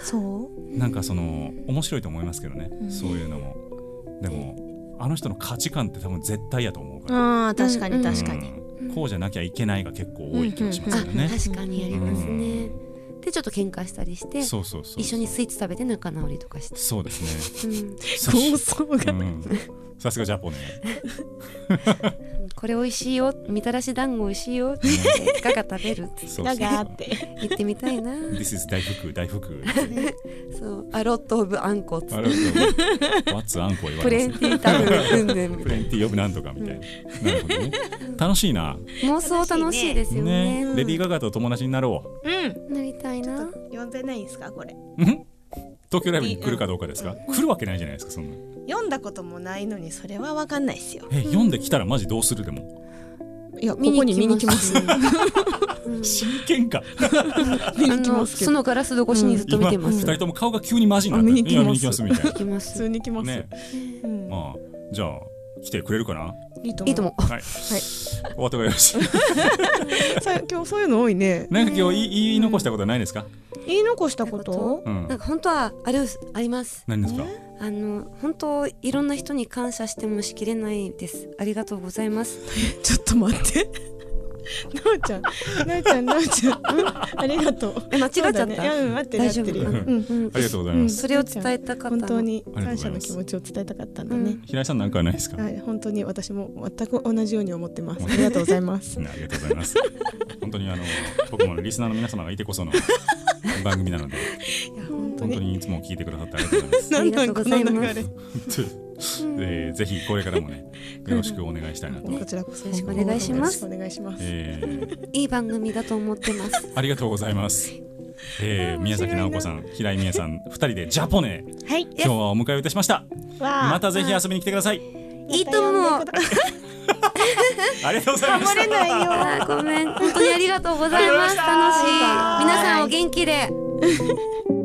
S5: そう
S7: なんかその面白いと思いますけどね、うん、そういうのも。でもあの人の価値観って多分絶対やと思うから。
S5: あ確かに確かに、
S7: うん、こうじゃなきゃいけないが結構多い気がしますよね、うんうん、
S6: 確かにありますね、うん、でちょっと喧嘩したりして、そうそうそうそう、一緒にスイーツ食べて仲直りとかして。
S7: そうですね、うん、
S5: 構想が、うん
S7: さすがジャポネ
S6: これ美味しいよ、みたらし団子美味しいよってガガ食べるって
S5: ガガって
S6: 言ってみたいな。
S7: This is 大福大福
S6: そうアロットオブあんこっつって
S7: What's あんこ言われます。
S6: プレンティータブルんで
S7: プレンティーオブなんとかみたいな、うん、なるほどね。楽しいな。
S6: 妄想楽しいですよ ね, ね、
S7: うん、レディー・ガガと友達になろ
S6: う。うんなりたいな。
S5: 呼んでないんですかこれ。
S7: 東京ライブに来るかどうかですか、うん、来るわけないじゃないですかそんな。
S5: 読んだこともないのにそれは分かんないですよ。
S7: え、読んできたらマジどうする？でも
S5: いやここに見に来ます。
S7: 真剣か
S6: 見に来ますけど、そのガラス戸越しにずっと見てます、うん、
S7: ふたりとも顔が急にマジになって、
S5: 見に来ます、
S7: 見に来ますみたいな
S5: 普通に来ます、
S7: ね、うん、まあじゃあ来てくれるかな。
S5: いいと思う。いいと思う。
S7: はい。はい。お後がよろしい。
S5: 今日そういうの多いね。
S7: なんか今日言い残したことはないですか？
S5: 言い残したこと？
S6: うん、なんか本当はあれあります。
S7: 何ですか？
S6: あの本当いろんな人に感謝してもしきれないです。ありがとうございます。
S5: ちょっと待って。なおちゃん、なおちゃん、なおちゃん、ありがとう。
S6: 間違っちゃった。
S5: ね、いや、うん、合ってる、合ってるよ。うん、
S7: うん、ありがとうございます。
S6: それを伝えたかった。
S5: 本当に感謝の気持ちを伝えたかったんだね。
S7: 平井さん、なんかないですか？
S5: はい、本当に私も全く同じように思ってます。ありがとうございます。
S7: ありがとうございます。本当にあの僕もリスナーの皆様がいてこその番組なので、いや本当に本当にいつも聞いてくださってありがとうございます。
S6: ありがとうございます。
S7: えー、ぜひこれからもねよろしくお願いしたいなと、
S5: うん、こちらこそ
S6: よろしくお願いします。
S5: お願いします、
S6: えー、いい番組だと思ってます。
S7: ありがとうございます、えー、宮崎直子さん、平井美恵さんふたりでジャポネ、
S5: はい、
S7: 今日はお迎えをいたしました。またぜひ遊びに来てください。
S6: いいと思う。
S7: ありがとうございました。
S5: 守れないよ。
S6: あごめん、本当にありがとうございます。楽しい。皆さんお元気で。